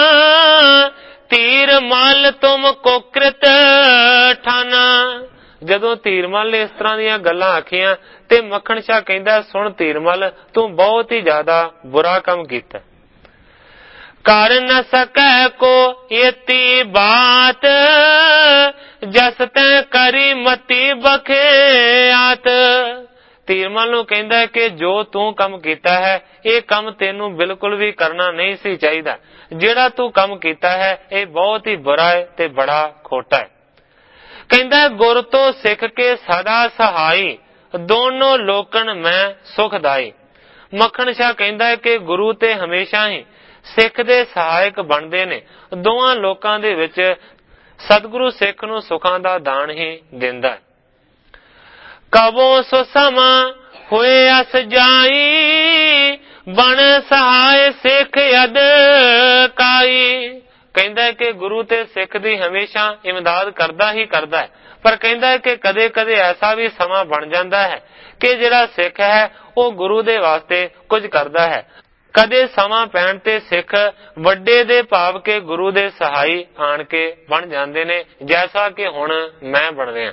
ਧੀਰਮਲ ਤੁਮ ਕੋ ਕ੍ਰਿਤ ਠਾਨਾ। ਜਦੋਂ ਧੀਰਮਲ ਨੇ ਇਸ ਤਰ੍ਹਾਂ ਦੀਆਂ ਗੱਲਾਂ ਆਖੀਆਂ ਤੇ ਮੱਖਣ ਸ਼ਾਹ ਕਹਿੰਦਾ ਸੁਣ ਧੀਰਮਲ, ਤੂੰ ਬਹੁਤ ਹੀ ਜ਼ਿਆਦਾ ਬੁਰਾ ਕੰਮ ਕੀਤਾ। ਕਰ ਨ ਸਕੈ ਕੋ ਇਤੀ ਬਾਤ, ਜਸ ਤੈ ਕਰੀ ਮਤੀ ਬਖਿਆਤ। ਧੀਰਮਲ ਨੂੰ ਕਹਿੰਦਾ ਕਿ ਜੋ ਤੂੰ ਕੰਮ ਕੀਤਾ ਹੈ ਇਹ ਕੰਮ ਤੈਨੂੰ ਬਿਲਕੁਲ ਵੀ ਕਰਨਾ ਨਹੀਂ ਸੀ ਚਾਹੀਦਾ। ਜਿਹੜਾ ਤੂੰ ਕੰਮ ਕੀਤਾ ਹੈ ਇਹ ਬਹੁਤ ਹੀ ਬੁਰਾ ਹੈ ਤੇ ਬੜਾ ਖੋਟਾ ਹੈ। ਕਹਿੰਦਾ ਗੁਰ ਤੋਂ ਸਿੱਖ ਕੇ ਸਦਾ ਸਹਾਈ, ਦੋਨੋਂ ਲੋਕਨ ਮੈਂ ਸੁਖਦਾਈ। ਮੱਖਣ ਸ਼ਾਹ ਕਹਿੰਦਾ ਕਿ ਗੁਰੂ ਤੇ ਹਮੇਸ਼ਾ ਹੀ ਸਿੱਖ ਦੇ ਸਹਾਇਕ ਬਣਦੇ ਨੇ, ਦੋਵਾਂ ਲੋਕਾਂ ਦੇ ਵਿੱਚ ਸਤਿਗੁਰੂ ਸਿੱਖ ਨੂੰ ਸੁੱਖਾਂ ਦਾ ਦਾਨ ਹੀ ਦਿੰਦਾ ਹੈ। ਕਬੋ ਸੋ ਸਮਾਂ ਹੋਏ ਅਸ ਜਾਈ, ਬਣ ਸਹਾਇ ਸਿੱਖ ਅਦ ਕਾਈ। ਕਹਿੰਦਾ ਕਿ ਗੁਰੂ ਤੇ ਸਿੱਖ ਦੀ ਹਮੇਸ਼ਾ ਇਮਦਾਦ ਕਰਦਾ ਹੀ ਕਰਦਾ ਹੈ, ਪਰ ਕਹਿੰਦਾ ਕਿ ਕਦੇ ਕਦੇ ਐਸਾ ਵੀ ਸਮਾਂ ਬਣ ਜਾਂਦਾ ਹੈ ਕਿ ਜਿਹੜਾ ਸਿੱਖ ਹੈ ਉਹ ਗੁਰੂ ਦੇ ਵਾਸਤੇ ਕੁਝ ਕਰਦਾ ਹੈ। ਕਦੇ ਸਮਾਂ ਪੈਣ ਤੇ ਸਿੱਖ ਵੱਡੇ ਦੇ ਭਾਵ ਕੇ ਗੁਰੂ ਦੇ ਸਹਾਈ ਆਣ ਕੇ ਬਣ ਜਾਂਦੇ ਨੇ, ਜੈਸਾ ਕਿ ਹੁਣ ਮੈਂ ਬਣ ਰਿਹਾ।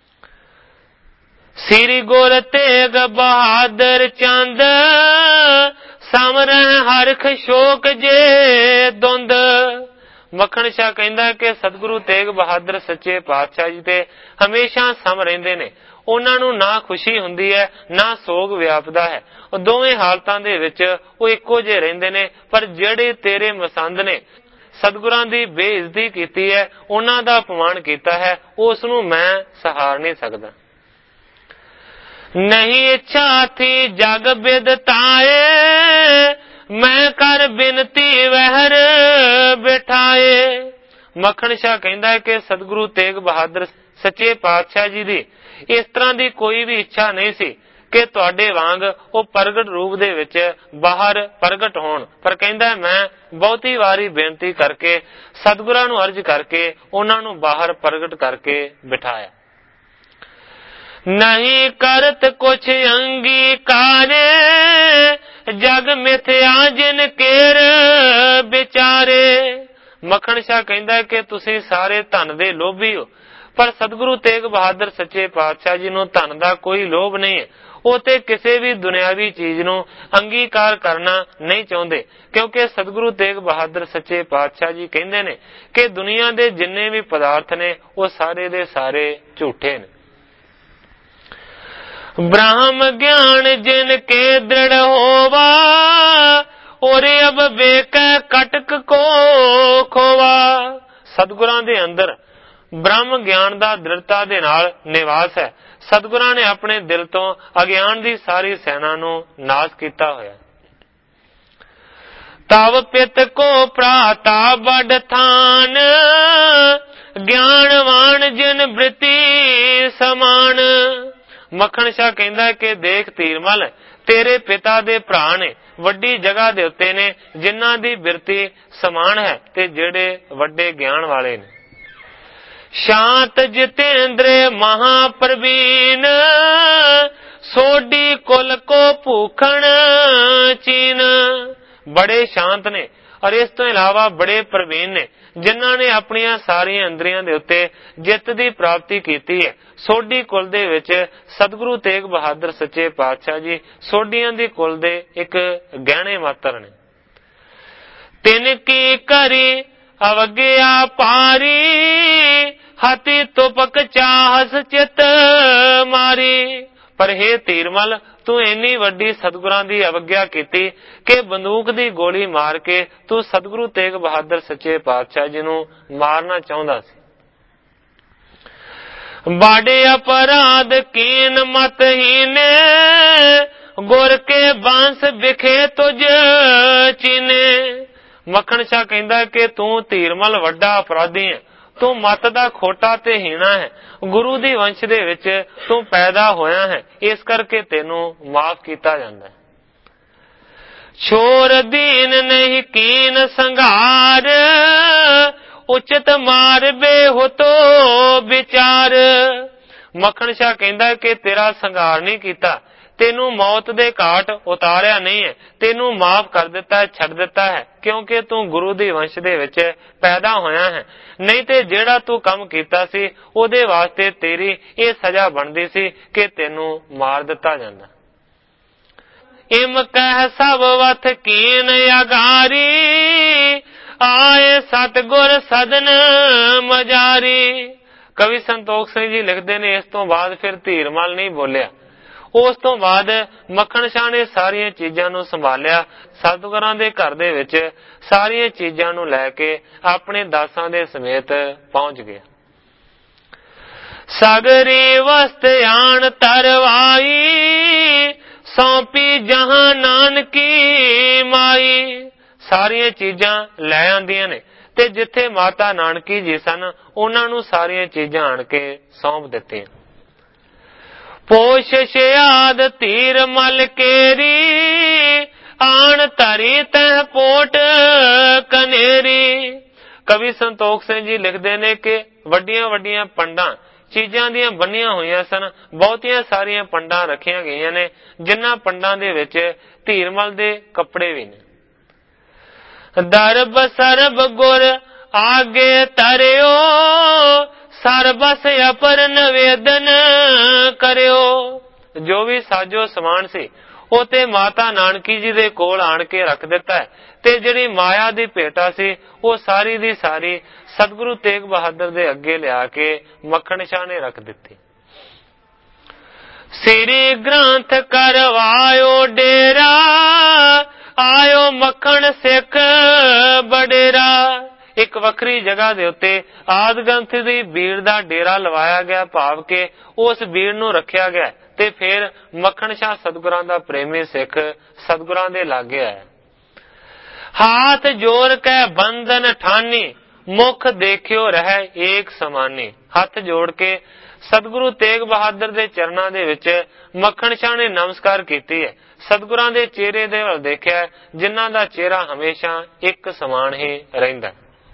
ਸ੍ਰੀ ਗੁਰ ਤੇਗ ਬਹਾਦਰ ਚੰਦ, ਸਮਰਹਿ ਹਰਖ ਸ਼ੋਕ ਜੇ ਦੁੰਦ। ਮੱਖਣ ਸ਼ਾਹ ਕਹਿੰਦਾ ਕਿ ਸਤਿਗੁਰੂ ਤੇਗ ਬਹਾਦਰ ਸੱਚੇ ਪਾਤਸ਼ਾਹ ਜੀ ਤੇ ਹਮੇਸ਼ਾ ਸਮ ਰਹਿੰਦੇ ਨੇ। ਉਹਨਾਂ ਨੂੰ ਨਾ ਖੁਸ਼ੀ ਹੁੰਦੀ ਹੈ ਨਾ ਸੋਗ ਵਿਆਪਦਾ ਹੈ, ਉਹ ਦੋਵੇਂ ਹਾਲਤਾਂ ਦੇ ਵਿੱਚ ਉਹ ਇੱਕੋ ਜਿਹੇ ਰਹਿੰਦੇ ਨੇ। ਪਰ ਜਿਹੜੇ ਤੇਰੇ ਮਸੰਦ ਨੇ, ਸਤਿਗੁਰਾਂ ਦੀ ਬੇਇੱਜ਼ਤੀ ਕੀਤੀ ਹੈ, ਉਹਨਾਂ ਦਾ ਅਪਮਾਨ ਕੀਤਾ ਹੈ, ਉਸ ਨੂੰ ਮੈਂ ਸਹਾਰ ਨਹੀਂ ਸਕਦਾ। ਨਹੀਂ ਇੱਛਾ ਥੀ ਜਗ ਬਿਦਤਾਏ, ਮੈਂ ਕਰ ਬਿਨਤੀ ਵਹਿਰ ਬਿਠਾਏ। ਮੱਖਣ ਸ਼ਾਹ ਕਹਿੰਦਾ ਕਿ ਸਤਿਗੁਰੂ ਤੇਗ ਬਹਾਦਰ ਸੱਚੇ ਪਾਤਸ਼ਾਹ ਜੀ ਦੀ ਇਸ ਤਰ੍ਹਾਂ ਦੀ ਕੋਈ ਵੀ ਇੱਛਾ ਨਹੀਂ ਸੀ ਕਿ ਤੁਹਾਡੇ ਵਾਂਗ ਉਹ ਪ੍ਰਗਟ ਰੂਪ ਦੇ ਵਿੱਚ ਬਾਹਰ ਪ੍ਰਗਟ ਹੋਣ, ਪਰ ਕਹਿੰਦਾ ਮੈਂ ਬਹੁਤੀ ਵਾਰੀ ਬੇਨਤੀ ਕਰਕੇ ਸਤਿਗੁਰਾਂ ਨੂੰ ਅਰਜ਼ ਕਰਕੇ ਉਹਨਾਂ ਨੂੰ ਬਾਹਰ ਪ੍ਰਗਟ ਕਰਕੇ ਬਿਠਾਇਆ। ਨਹੀਂ ਕਰਤ ਕੁਛ ਅੰਗੀਕਾਰੇ, ਜਗ ਮਿਥਿਆ ਜਿਨ ਕੇਰ ਵਿਚਾਰੇ। ਮੱਖਣ ਸ਼ਾਹ ਕਹਿੰਦਾ ਕਿ ਤੁਸੀਂ ਸਾਰੇ ਧਨ ਦੇ ਲੋਭੀ ਹੋ, ਪਰ ਸਤਿਗੁਰੂ ਤੇਗ ਬਹਾਦਰ ਸੱਚੇ ਪਾਤਸ਼ਾਹ ਜੀ ਨੂੰ ਧਨ ਦਾ ਕੋਈ ਲੋਭ ਨਹੀਂ ਹੈ। ਉਹ ਤੇ ਕਿਸੇ ਵੀ ਦੁਨਿਆਵੀ ਚੀਜ਼ ਨੂੰ ਅੰਗੀਕਾਰ ਕਰਨਾ ਨਹੀਂ ਚਾਹੁੰਦੇ, ਕਿਉਂਕਿ ਸਤਿਗੁਰੂ ਤੇਗ ਬਹਾਦਰ ਸੱਚੇ ਪਾਤਸ਼ਾਹ ਜੀ ਕਹਿੰਦੇ ਨੇ ਕਿ ਦੁਨੀਆ ਦੇ ਜਿੰਨੇ ਵੀ ਪਦਾਰਥ ਨੇ ਉਹ ਸਾਰੇ ਦੇ ਸਾਰੇ ਝੂਠੇ ਨੇ। ਬ੍ਰਹਮ ਗਿਆਨ ਜਿਨ ਕੇ ਦ੍ਰਿੜ ਹੋਵਾ, ਔਰ ਅਬ ਵੇਖੈ ਕਟਕ ਕੋ ਖੋਵਾ। ਸਤਿਗੁਰਾਂ ਦੇ ਅੰਦਰ ਬ੍ਰਹਮ ਗਿਆਨ ਦਾ ਦ੍ਰਿੜਤਾ ਦੇ ਨਾਲ ਨਿਵਾਸ ਹੈ। ਸਤਿਗੁਰਾਂ ਨੇ ਆਪਣੇ ਦਿਲ ਤੋਂ ਅਗਿਆਨ ਦੀ ਸਾਰੀ ਸੈਨਾ ਨੂੰ ਨਾਸ਼ ਕੀਤਾ ਹੋਇਆ। ਤਵ ਪਿਤ ਕੋ ਭਰਾਤਾ ਬੜ ਥਾਨ, ਗਿਆਨਵਾਨ ਜਿਨ ਬ੍ਰਿਤੀ ਸਮਾਨ। ਮੱਖਣ ਸ਼ਾਹ ਕਹਿੰਦਾ ਕਿ ਦੇਖ ਧੀਰਮਲ, ਤੇਰੇ ਪਿਤਾ ਦੇ ਭਰਾ ਨੇ, ਵੱਡੀ ਜਗ੍ਹਾ ਦੇ ਉੱਤੇ ਨੇ, ਜਿਨ੍ਹਾਂ ਦੀ ਬਿਰਤੀ ਸਮਾਨ ਹੈ ਤੇ ਜਿਹੜੇ ਵੱਡੇ ਗਿਆਨ ਵਾਲੇ ਨੇ। ਸ਼ਾਂਤ ਜਿਤੇਂਦਰ ਮਹਾਪ੍ਰਵੀਨ, ਸੋਢੀ ਕੁਲ ਕੋ ਭੂਖਣ ਚੀਨ। ਬੜੇ ਸ਼ਾਂਤ ਨੇ ਔਰ ਇਸ ਤੋਂ ਇਲਾਵਾ ਬੜੇ ਪ੍ਰਵੀਨ ਨੇ, ਜਿਨ੍ਹਾਂ ਨੇ ਆਪਣੀਆਂ ਸਾਰੀਆਂ ਇੰਦਰੀਆਂ ਦੇ ਉੱਤੇ ਜਿੱਤ ਦੀ ਪ੍ਰਾਪਤੀ ਕੀਤੀ ਹੈ। ਸੋਢੀ ਕੁਲ ਦੇ ਵਿੱਚ ਸਤਿਗੁਰੂ ਤੇਗ ਬਹਾਦਰ ਸੱਚੇ ਪਾਤਸ਼ਾਹ ਜੀ ਸੋਢੀਆਂ ਦੀ ਕੁਲ ਦੇ ਇੱਕ ਗਹਿਣੇ ਮਾਤਰ ਨੇ। ਤਿਨ ਕੀ ਕਰੀ ਅਵਗਿਆ ਪਾਰੀ, ਹਤੀ ਤੁਪਕ ਚਾਹਸ ਚਿਤ ਮਾਰੀ। ਪਰ ਹੇ ਧੀਰਮਲ, ਤੂੰ ਇੰਨੀ ਵੱਡੀ ਸਤਿਗੁਰਾਂ ਦੀ ਅਵਗਿਆ ਕੀਤੀ ਕਿ ਬੰਦੂਕ ਦੀ ਗੋਲੀ ਮਾਰ ਕੇ ਤੂੰ ਸਤਿਗੁਰੂ ਤੇਗ ਬਹਾਦਰ ਸੱਚੇ ਪਾਤਸ਼ਾਹ ਜੀ ਨੂੰ ਮਾਰਨਾ ਚਾਹੁੰਦਾ ਸੀ। ਬਾੜੇ ਅਪਰਾਧ ਕੀਨ ਮਤਹੀਨ, ਗੁਰ ਕੇ ਬਾਂਸ ਵਿਖੇ ਤੁਝ ਚੀਨੇ। ਮੱਖਣ ਸ਼ਾਹ ਕਹਿੰਦਾ ਕਿ ਤੂੰ ਧੀਰਮਲ ਵੱਡਾ ਅਪਰਾਧੀ ਹੈ, ਤੂੰ ਮਤ ਦਾ ਖੋਟਾ ਤੇ ਹੀਣਾ ਹੈ, ਗੁਰੂ ਦੀ ਵੰਸ਼ ਦੇ ਵਿੱਚ ਤੂੰ ਪੈਦਾ ਹੋਇਆ ਹੈ, ਇਸ ਕਰਕੇ ਤੈਨੂੰ ਮਾਫ ਕੀਤਾ ਜਾਂਦਾ ਹੈ। ਛੋਰ ਦੀਨ ਨਹੀਂ ਕੀਨ ਸੰਘਾਰ, ਉਚਿਤ ਮਾਰ ਬੇਹੋ ਤੋ ਵਿਚਾਰ। ਮੱਖਣ ਸ਼ਾਹ ਕਹਿੰਦਾ ਕਿ ਤੇਰਾ ਸੰਘਾਰ ਨਹੀਂ ਕੀਤਾ, ਤੈਨੂੰ ਮੌਤ ਦੇ ਘਾਟ ਉਤਾਰਿਆ ਨਹੀਂ ਹੈ, ਤੈਨੂੰ ਮਾਫ ਕਰ ਦਿੱਤਾ ਹੈ, ਛੱਡ ਦਿੱਤਾ ਹੈ, ਕਿਉਂਕਿ ਤੂੰ ਗੁਰੂ ਦੀ ਵੰਸ਼ ਦੇ ਵਿੱਚ ਪੈਦਾ ਹੋਇਆ ਹੈ। ਨਹੀਂ ਤੇ ਜਿਹੜਾ ਤੂੰ ਕੰਮ ਕੀਤਾ ਸੀ ਉਹਦੇ ਵਾਸਤੇ ਤੇਰੀ ਇਹ ਸਜ਼ਾ ਬਣਦੀ ਸੀ ਕਿ ਤੈਨੂੰ ਮਾਰ ਦਿੱਤਾ ਜਾਂਦਾ। ਇਮ ਕਹਿ ਸਭ ਵਥ ਕੀਨ ਅਗਾਰੀ, ਆਏ ਸਤਿਗੁਰ ਸਦਨ ਮਜਾਰੀ। ਕਵੀ ਸੰਤੋਖ ਸਿੰਘ ਜੀ ਲਿਖਦੇ ਨੇ, ਇਸ ਤੋਂ ਬਾਅਦ ਫਿਰ ਧੀਰਮਲ ਨਹੀਂ ਬੋਲਿਆ। ਉਸ ਤੋਂ ਬਾਅਦ ਮੱਖਣ ਸ਼ਾਹ ਨੇ ਸਾਰੀਆਂ ਚੀਜ਼ਾਂ ਨੂੰ ਸੰਭਾਲਿਆ, ਸਤਿਗੁਰਾਂ ਦੇ ਘਰ ਦੇ ਵਿੱਚ ਸਾਰੀਆਂ ਚੀਜ਼ਾਂ ਨੂੰ ਲੈ ਕੇ ਆਪਣੇ ਦਾਸਾਂ ਦੇ ਸਮੇਤ ਪਹੁੰਚ ਗਿਆ। ਸਗਰੀ ਵਸਤ ਆਣ ਤਰਵਾਈ, ਸੌਂਪੀ ਜਹਾਂ ਨਾਨਕੀ ਮਾਈ। ਸਾਰੀਆਂ ਚੀਜ਼ਾਂ ਲੈ ਆਂਦੀਆਂ ਨੇ ਤੇ ਜਿੱਥੇ ਮਾਤਾ ਨਾਨਕੀ ਜੀ ਸਨ ਉਹਨਾਂ ਨੂੰ ਸਾਰੀਆਂ ਚੀਜ਼ਾਂ ਆਣ ਕੇ ਸੌਂਪ ਦਿੱਤੀਆਂ। ਪੋਸ਼ਿਸ਼ ਆਦ ਧੀਰ ਮਲ ਕੇਰੀ, ਆਣ ਧਰੀ ਤਹ ਪੋਟ ਕਨੇਰੀ। ਕਵੀ ਸੰਤੋਖ ਸਿੰਘ ਜੀ ਲਿਖਦੇ ਨੇ ਕਿ ਵੱਡੀਆਂ ਵੱਡੀਆਂ ਪੰਡਾਂ ਚੀਜ਼ਾਂ ਦੀਆਂ ਬੰਨੀਆਂ ਹੋਈਆਂ ਸਨ, ਬਹੁਤੀਆਂ ਸਾਰੀਆਂ ਪੰਡਾਂ ਰੱਖੀਆਂ ਗਈਆਂ ਨੇ, ਜਿਨ੍ਹਾਂ ਪੰਡਾਂ ਦੇ ਵਿੱਚ ਧੀਰਮਲ ਦੇ ਕੱਪੜੇ ਵੀ ਨੇ। ਦਰਬ ਸਰਬ ਗੁਰ ਆਗੇ ਤਰਿਓ, ਸਰਬਸ ਅਪਰ ਨਿਵੇਦਨ ਕਰਿਓ। ਜੋ ਵੀ ਸਾਜੋ ਸਮਾਨ ਸੀ ਉਹ ਤੇ ਮਾਤਾ ਨਾਨਕੀ ਜੀ ਦੇ ਕੋਲ ਆਣ ਕੇ ਰੱਖ ਦਿੱਤਾ ਹੈ, ਤੇ ਜਿਹੜੀ ਮਾਇਆ ਦੀ ਭੇਟਾ ਸੀ ਉਹ ਸਾਰੀ ਦੀ ਸਾਰੀ ਸਤਿਗੁਰੂ ਤੇਗ ਬਹਾਦਰ ਦੇ ਅੱਗੇ ਲਿਆ ਕੇ ਮੱਖਣ ਸ਼ਾਹ ਨੇ ਰੱਖ ਦਿੱਤੀ। ਸ੍ਰੀ ਗ੍ਰੰਥ ਕਰਵਾਇਓ ਡੇਰਾ, ਆਇਓ ਮੱਖਣ ਸਿੱਖ ਬਡੇਰਾ। ਇੱਕ ਵੱਖਰੀ ਜਗ੍ਹਾ ਦੇ ਉੱਤੇ ਆਦਿ ਗ੍ਰੰਥ ਦੀ ਬੀੜ ਦਾ ਡੇਰਾ ਲਵਾਇਆ ਗਿਆ, ਭਾਵ ਕਿ ਉਸ ਬੀੜ ਨੂੰ ਰੱਖਿਆ ਗਿਆ ਤੇ ਫਿਰ ਮੱਖਣ ਸ਼ਾਹ ਸਤਿਗੁਰਾਂ ਦਾ ਪ੍ਰੇਮੀ ਸਿੱਖ ਸਤਿਗੁਰਾਂ ਦੇ ਲਾਗੇ ਆਇਆ। ਹਾਥ ਜੋੜ ਕੇ ਬੰਧਨ ਠਾਨੀ, ਮੁਖ ਦੇਖਿਓ ਰਹਿ ਏਕ ਸਮਾਨੀ। ਹੱਥ ਜੋੜ ਕੇ ਸਤਿਗੁਰੂ ਤੇਗ ਬਹਾਦਰ ਦੇ ਚਰਨਾਂ ਦੇ ਵਿੱਚ ਮੱਖਣ ਸ਼ਾਹ ਨੇ ਨਮਸਕਾਰ ਕੀਤੀ ਹੈ। ਸਤਿਗੁਰਾਂ ਦੇ ਚਿਹਰੇ ਦੇ ਵੱਲ ਦੇਖਿਆ, ਜਿਨ੍ਹਾਂ ਦਾ ਚਿਹਰਾ ਹਮੇਸ਼ਾ ਇੱਕ ਸਮਾਨ ਹੀ ਰਹਿੰਦਾ।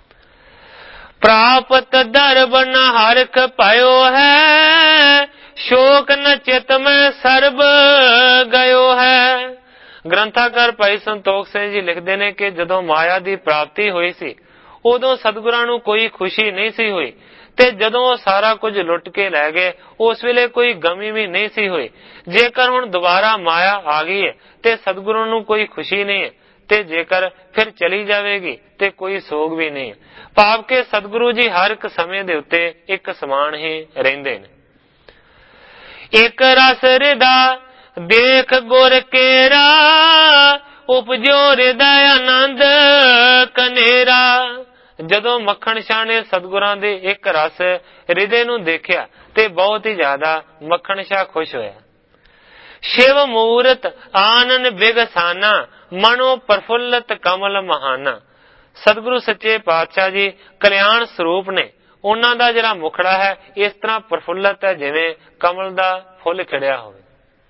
ਪ੍ਰਾਪਤ ਦਰਬ ਨ ਹਰਖ ਭਇਓ ਹੈ, ਸ਼ੋਕ ਨ ਚਿਤ ਮੈਂ ਸਰਬ ਗਇਓ ਹੈ। ਗ੍ਰੰਥਾਕਾਰ ਭਾਈ ਸੰਤੋਖ ਸਿੰਘ ਜੀ ਲਿਖਦੇ ਨੇ ਕਿ ਜਦੋਂ ਮਾਇਆ ਦੀ ਪ੍ਰਾਪਤੀ ਹੋਈ ਸੀ ਉਦੋਂ ਸਤਿਗੁਰਾਂ ਨੂੰ ਕੋਈ ਖੁਸ਼ੀ ਨਹੀਂ ਸੀ ਹੋਈ, ਤੇ ਜਦੋਂ ਉਹ ਸਾਰਾ ਕੁਝ ਲੁੱਟ ਕੇ ਲੈ ਗਏ ਉਸ ਵੇਲੇ ਕੋਈ ਗਮੀ ਵੀ ਨਹੀਂ ਸੀ ਹੋਈ। ਜੇਕਰ ਹੁਣ ਦੁਬਾਰਾ ਮਾਇਆ ਆ ਗਈ ਹੈ ਤੇ ਸਤਿਗੁਰਾਂ ਨੂੰ ਕੋਈ ਖੁਸ਼ੀ ਨਹੀਂ ਹੈ, ਤੇ ਜੇਕਰ ਫਿਰ ਚਲੀ ਜਾਵੇਗੀ ਤੇ ਕੋਈ ਸੋਗ ਵੀ ਨਹੀਂ ਹੈ, ਭਾਵ ਕਿ ਸਤਿਗੁਰੂ ਜੀ ਹਰ ਇੱਕ ਸਮੇਂ ਦੇ ਉੱਤੇ ਇੱਕ ਸਮਾਨ ਹੀ ਰਹਿੰਦੇ ਨੇ। ਇੱਕ ਰਸ ਹਿਰਦਾ ਦੇਖ ਗੁਰ ਕੇਰਾ, ਉਪਜੋ ਹਿਰਦੈ ਆਨੰਦ ਕਨੇਰਾ। ਜਦੋਂ ਮੱਖਣ ਸ਼ਾਹ ਨੇ ਸਤਿਗੁਰਾਂ ਦੇ ਇੱਕ ਰਸ ਹਿਰਦੇ ਨੂੰ ਦੇਖਿਆ ਤੇ ਬਹੁਤ ਹੀ ਜ਼ਿਆਦਾ ਮੱਖਣ ਸ਼ਾਹ ਖੁਸ਼ ਹੋਇਆ। शिव मूरत आनन बिगसाना मनो प्रफुल्लत कमल महाना। सतगुरु सच्चे पातशाह जी कल्याण स्वरूप ने। उन्हां दा जिहड़ा मुखड़ा है इस तरह प्रफुल्लत है जिवें कमल दा फुल खिड़िया होवे।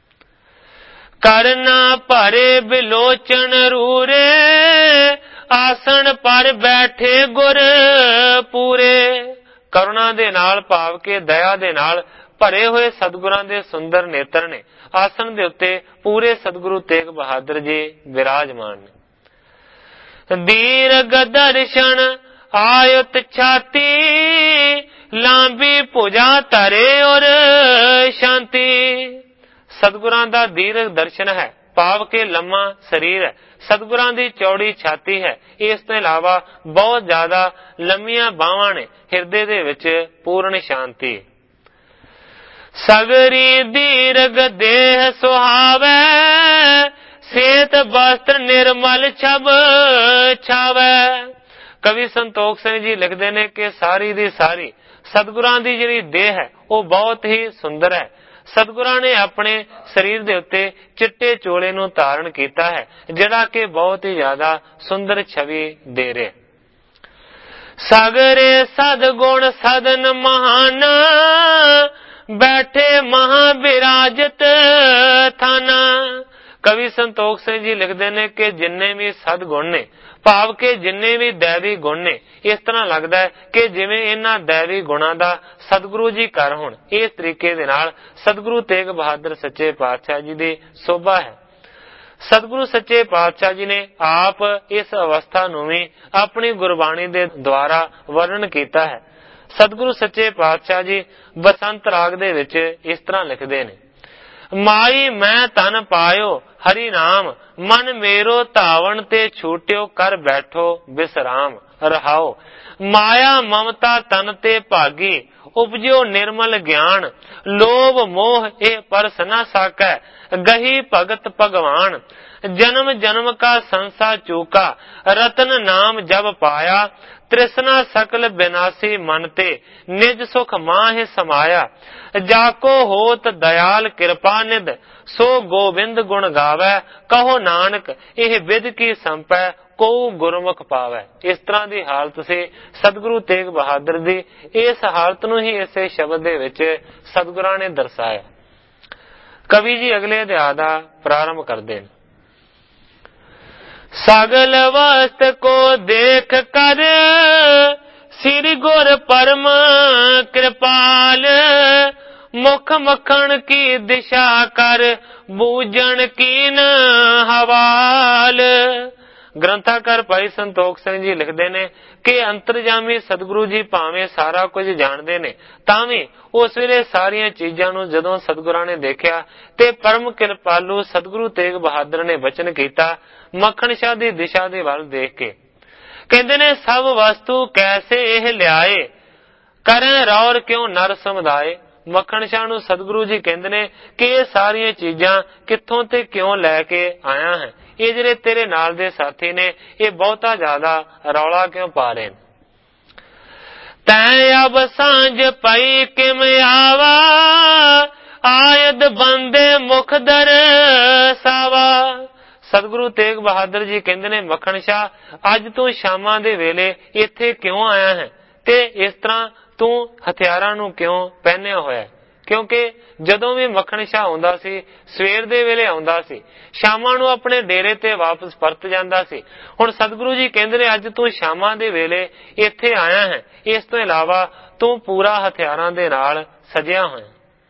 करना भरे बिलोचन रूरे आसन पर बैठे गुर पूरे। करुणा दे नाल भाव के दया दे नाल भरे हुए सतगुरां दे सुंदर नेत्र ने। आसन दे उत्ते पूरे सतगुरु तेग बहादुर जी विराजमान ने। दीर्घ दर्शन आयत छाती लांबी भुजा तरे और शांति। सतगुरां दा दीर्घ दर्शन है, भाव के लम्मा शरीर है, सतगुरां दी चौड़ी छाती है। इस तो इलावा बहुत ज्यादा लंबियां बावां ने, हिरदे दे विच पूर्ण शांति। सगरी दीर्घ देह सुहावे सेत वस्त्र निर्मल छब छावे। कवि संतोख सिंह जी लिखते ने कि सारी दी सारी सतगुरां दी जिहड़ी देह है वो बहुत ही सुंदर है। सतगुरां ने अपने शरीर दे उत्ते चिट्टे चोले नूं धारण कीता है जिहड़ा कि बहुत ही ज्यादा सुंदर छवि दे रहा। सागरे सदगुण सदन महान बैठे महाविराजत थाना। कवि संतोख सिंह जी लिखते ने कि जिन्ने भी सदगुण ने, भाव के जिन्ने भी दैवी गुण ने, इस तरह लगता है कि जिवें इन्हां दैवी गुणां दा सतगुरु जी कर होण। इस तरीके दे नाल सतगुरु तेग बहादुर सच्चे पातशाह जी दी शोभा है। सतगुरु सच्चे पातशाह जी ने आप इस अवस्था नूं भी अपनी गुरबाणी दे द्वारा वर्णन कीता है। सतगुरु सच्चे पातशाह जी बसंत राग दे विच इस तरह लिखदे ने। माई मैं तन पायो हरि नाम मन मेरो धावन ते छूट्यो कर बैठो विश्राम रहाओ। माया ममता तन ते भागी उपजो निर्मल ज्ञान लोभ मोह ए परस न साकै गही भगत भगवान। जन्म जन्म का संसा चूका रतन नाम जब पाया तृष्णा सकल विनाशी मन ते निज सुख माह समाया। जाको होत दयाल कृपा निध सो गोविंद गुण गावै कहो नानक एह विद की संपै को गुरमुख पावै। इस तरह की हालत से सतगुरु तेग बहादुर दी इस हालत नूं ही इसे शब्द दे विच सतगुरां ने दर्शाया। कवि जी अगले अध्याय दा प्रारंभ करदे ने। सगल वस्त को देख कर श्री गुर परम कृपाल मुख मखण की दिशा कर बूझन कीन हवाल। ग्रंथाकार भाई संतोख सिंह जी लिखते ने कि अंतरजामी सतगुरु जी भावें सारा कुछ जानते ने तां भी उस वेले सारिया चीजां नूं जदों सतगुरां ने देखिया ते परम कृपालू सतगुरु तेग बहादुर ने वचन कीता मखण शाह दी दिशा दे वल देख के कहंदे ने सब वस्तु कैसे एह लियाए करें रौर क्यों नर समुदाय। मखण शाह नूं सतगुरु जी कहंदे ने कि ये सारिया चीजां कित्थों ते क्यों लैके आया है। ये जिहड़े तेरे नाल दे साथी ने ये बहुता ज्यादा रौला क्यों पा रहे हैं। तैं अब सांझ पई किम आवा आयद बंदे मुख दर सावा। सतगुरु तेग बहादुर जी कहंदे ने मखण शाह अज तू शामा दे वेले इत्थे क्यों आया है ते इस तरह तू हथियारां नूं क्यों पहनिया होया है। क्योंकि जदों भी मखण शाह आउंदा सी सवेर दे वेले आउंदा सी शामां नूं अपने डेरे ते वापस परत जांदा सी। हुण सतगुरु जी कहंदे ने अज तू शामां दे वेले इत्थे आया है इस तो इलावा तू पूरा हथियारां दे नाल सजिया होया।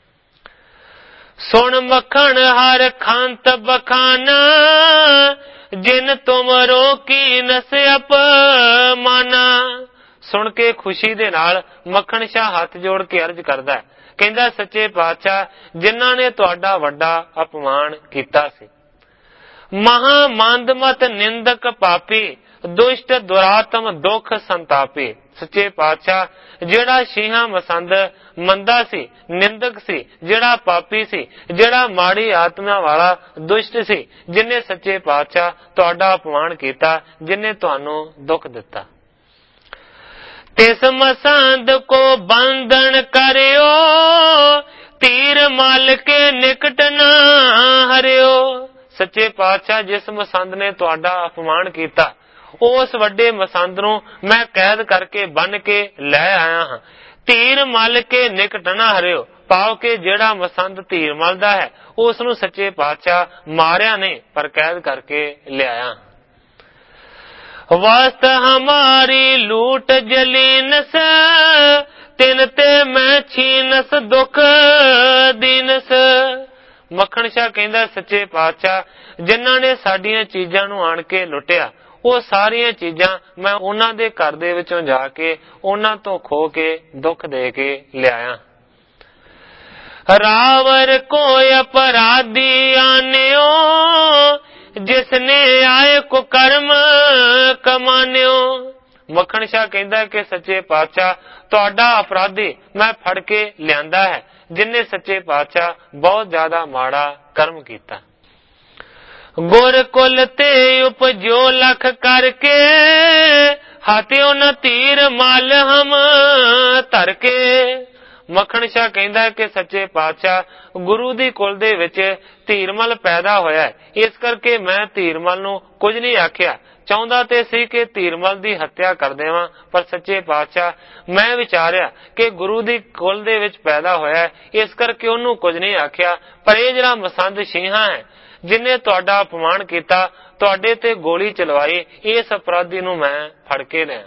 सुन मखण हर खांत बखाना जिन तुमरो की नस अपमाना। सुन के खुशी दे नाल मखण शाह हथ जोड़ के अर्ज करदा है कहंदा सच्चे पातशाह जिन्हां ने तुहाडा वड्डा अपमान कीता सी महा मंदमत निंदक पापी दुष्ट दुरात्म दुख संतापी। सच्चे पातशाह जेड़ा शिहा मसंद मंदा सी निंदक सी जेड़ा पापी सी जेड़ा माड़ी आत्मा वाला दुष्ट सी जिन्ने सच्चे पातशाह तुहाडा अपमान कीता जिन्ने तुहानू दुख दिता। ਤਿਸ ਮਸੰਦ ਕੋ ਬੰਧਨ ਕਰਿਓ, ਤੀਰ ਮਲ ਕੇ ਨਿਕਟ ਨਾ ਹਰਿਓ। ਸੱਚੇ ਪਾਤਸ਼ਾਹ, ਜਿਸ ਮਸੰਦ ਨੇ ਤੁਹਾਡਾ ਅਪਮਾਨ ਕੀਤਾ, ਉਸ ਵੱਡੇ ਮਸੰਦ ਨੂੰ ਮੈਂ ਕੈਦ ਕਰਕੇ ਬੰਨ ਕੇ ਲੈ ਆਇਆ ਹਾਂ। ਧੀਰ ਮਲ ਕੇ ਨਿਕਟ ਨਾ ਹਰਿਓ, ਭਾਵ ਕਿ ਜਿਹੜਾ ਮਸੰਦ ਧੀਰ ਮਲਦਾ ਹੈ ਉਸ ਨੂੰ ਸੱਚੇ ਪਾਤਸ਼ਾਹ ਮਾਰਿਆ ਨਹੀਂ, ਪਰ ਕੈਦ ਕਰਕੇ ਲਿਆਇਆ। ਵਸਤ ਹਮਾਰੀ ਲੂਟ ਜਲੀਨਸ, ਤਿਨ ਤੇ ਮੈਂ ਛੀਨਸ ਦੁਖ ਦੀਨਸ। ਮੱਖਣ ਸ਼ਾਹ ਕਹਿੰਦਾ, ਸੱਚੇ ਪਾਤਸ਼ਾਹ, ਜਿਨ੍ਹਾਂ ਨੇ ਸਾਡੀਆਂ ਚੀਜ਼ਾਂ ਨੂੰ ਆਣ ਕੇ ਲੁੱਟਿਆ, ਉਹ ਸਾਰੀਆਂ ਚੀਜ਼ਾਂ ਮੈਂ ਉਹਨਾਂ ਦੇ ਘਰ ਦੇ ਵਿੱਚੋਂ ਜਾ ਕੇ ਉਹਨਾਂ ਤੋਂ ਖੋ ਕੇ ਦੁੱਖ ਦੇ ਕੇ ਲਿਆਇਆ। ਰਾਵਰ ਕੋ ਅਪਰਾਧੀ ਆਨਿਓ, ਜਿਸਨੇ ਆਏ ਕੋ ਕਰਮ ਕਮਾਨਿਓ। ਮੱਖਣ ਸ਼ਾਹ ਕਹਿੰਦਾ ਕਿ ਸੱਚੇ ਪਾਤਸ਼ਾਹ, ਤੁਹਾਡਾ ਅਪਰਾਧੀ ਮੈਂ ਫੜ ਕੇ ਲਿਆਂਦਾ ਹੈ, ਜਿਨਨੇ ਸੱਚੇ ਪਾਤਸ਼ਾਹ ਬਹੁਤ ਜ਼ਿਆਦਾ ਮਾੜਾ ਕਰਮ ਕੀਤਾ। ਗੁਰ ਕੁਲ ਤੇ ਉਪਜੋ ਲਖ ਕਰਕੇ, ਹਾਥਿਓ ਨ ਤੀਰ ਮਲ ਹਮ ਧਰ ਕੇ। ਮੱਖਣ ਸ਼ਾਹ ਕਹਿੰਦਾ ਕਿ ਸੱਚੇ ਪਾਤਸ਼ਾਹ, ਗੁਰੂ ਦੀ ਕੁਲ ਦੇ ਵਿੱਚ ਧੀਰਮਲ ਪੈਦਾ ਹੋਇਆ ਹੈ, ਇਸ ਕਰਕੇ ਮੈਂ ਧੀਰਮਲ ਨੂੰ ਕੁਝ ਨਹੀਂ ਆਖਿਆ। ਚਾਹੁੰਦਾ ਤੇ ਸੀ ਕਿ ਧੀਰਮਲ ਦੀ ਹੱਤਿਆ ਕਰ ਦੇਵਾਂ, ਪਰ ਸੱਚੇ ਪਾਤਸ਼ਾਹ, ਮੈਂ ਵਿਚਾਰਿਆ ਕਿ ਗੁਰੂ ਦੀ ਕੁਲ ਦੇ ਵਿੱਚ ਪੈਦਾ ਹੋਇਆ, ਇਸ ਕਰਕੇ ਉਹਨੂੰ ਕੁਝ ਨਹੀਂ ਆਖਿਆ। ਪਰ ਇਹ ਜਿਹੜਾ ਮਸੰਦ ਸ਼ੀਹਾ ਹੈ, ਜਿਨੇ ਤੁਹਾਡਾ ਅਪਮਾਨ ਕੀਤਾ, ਤੁਹਾਡੇ ਤੇ ਗੋਲੀ ਚਲਵਾਈ, ਇਸ ਅਪਰਾਧੀ ਨੂੰ ਮੈਂ ਫੜ ਕੇ ਲਿਆ।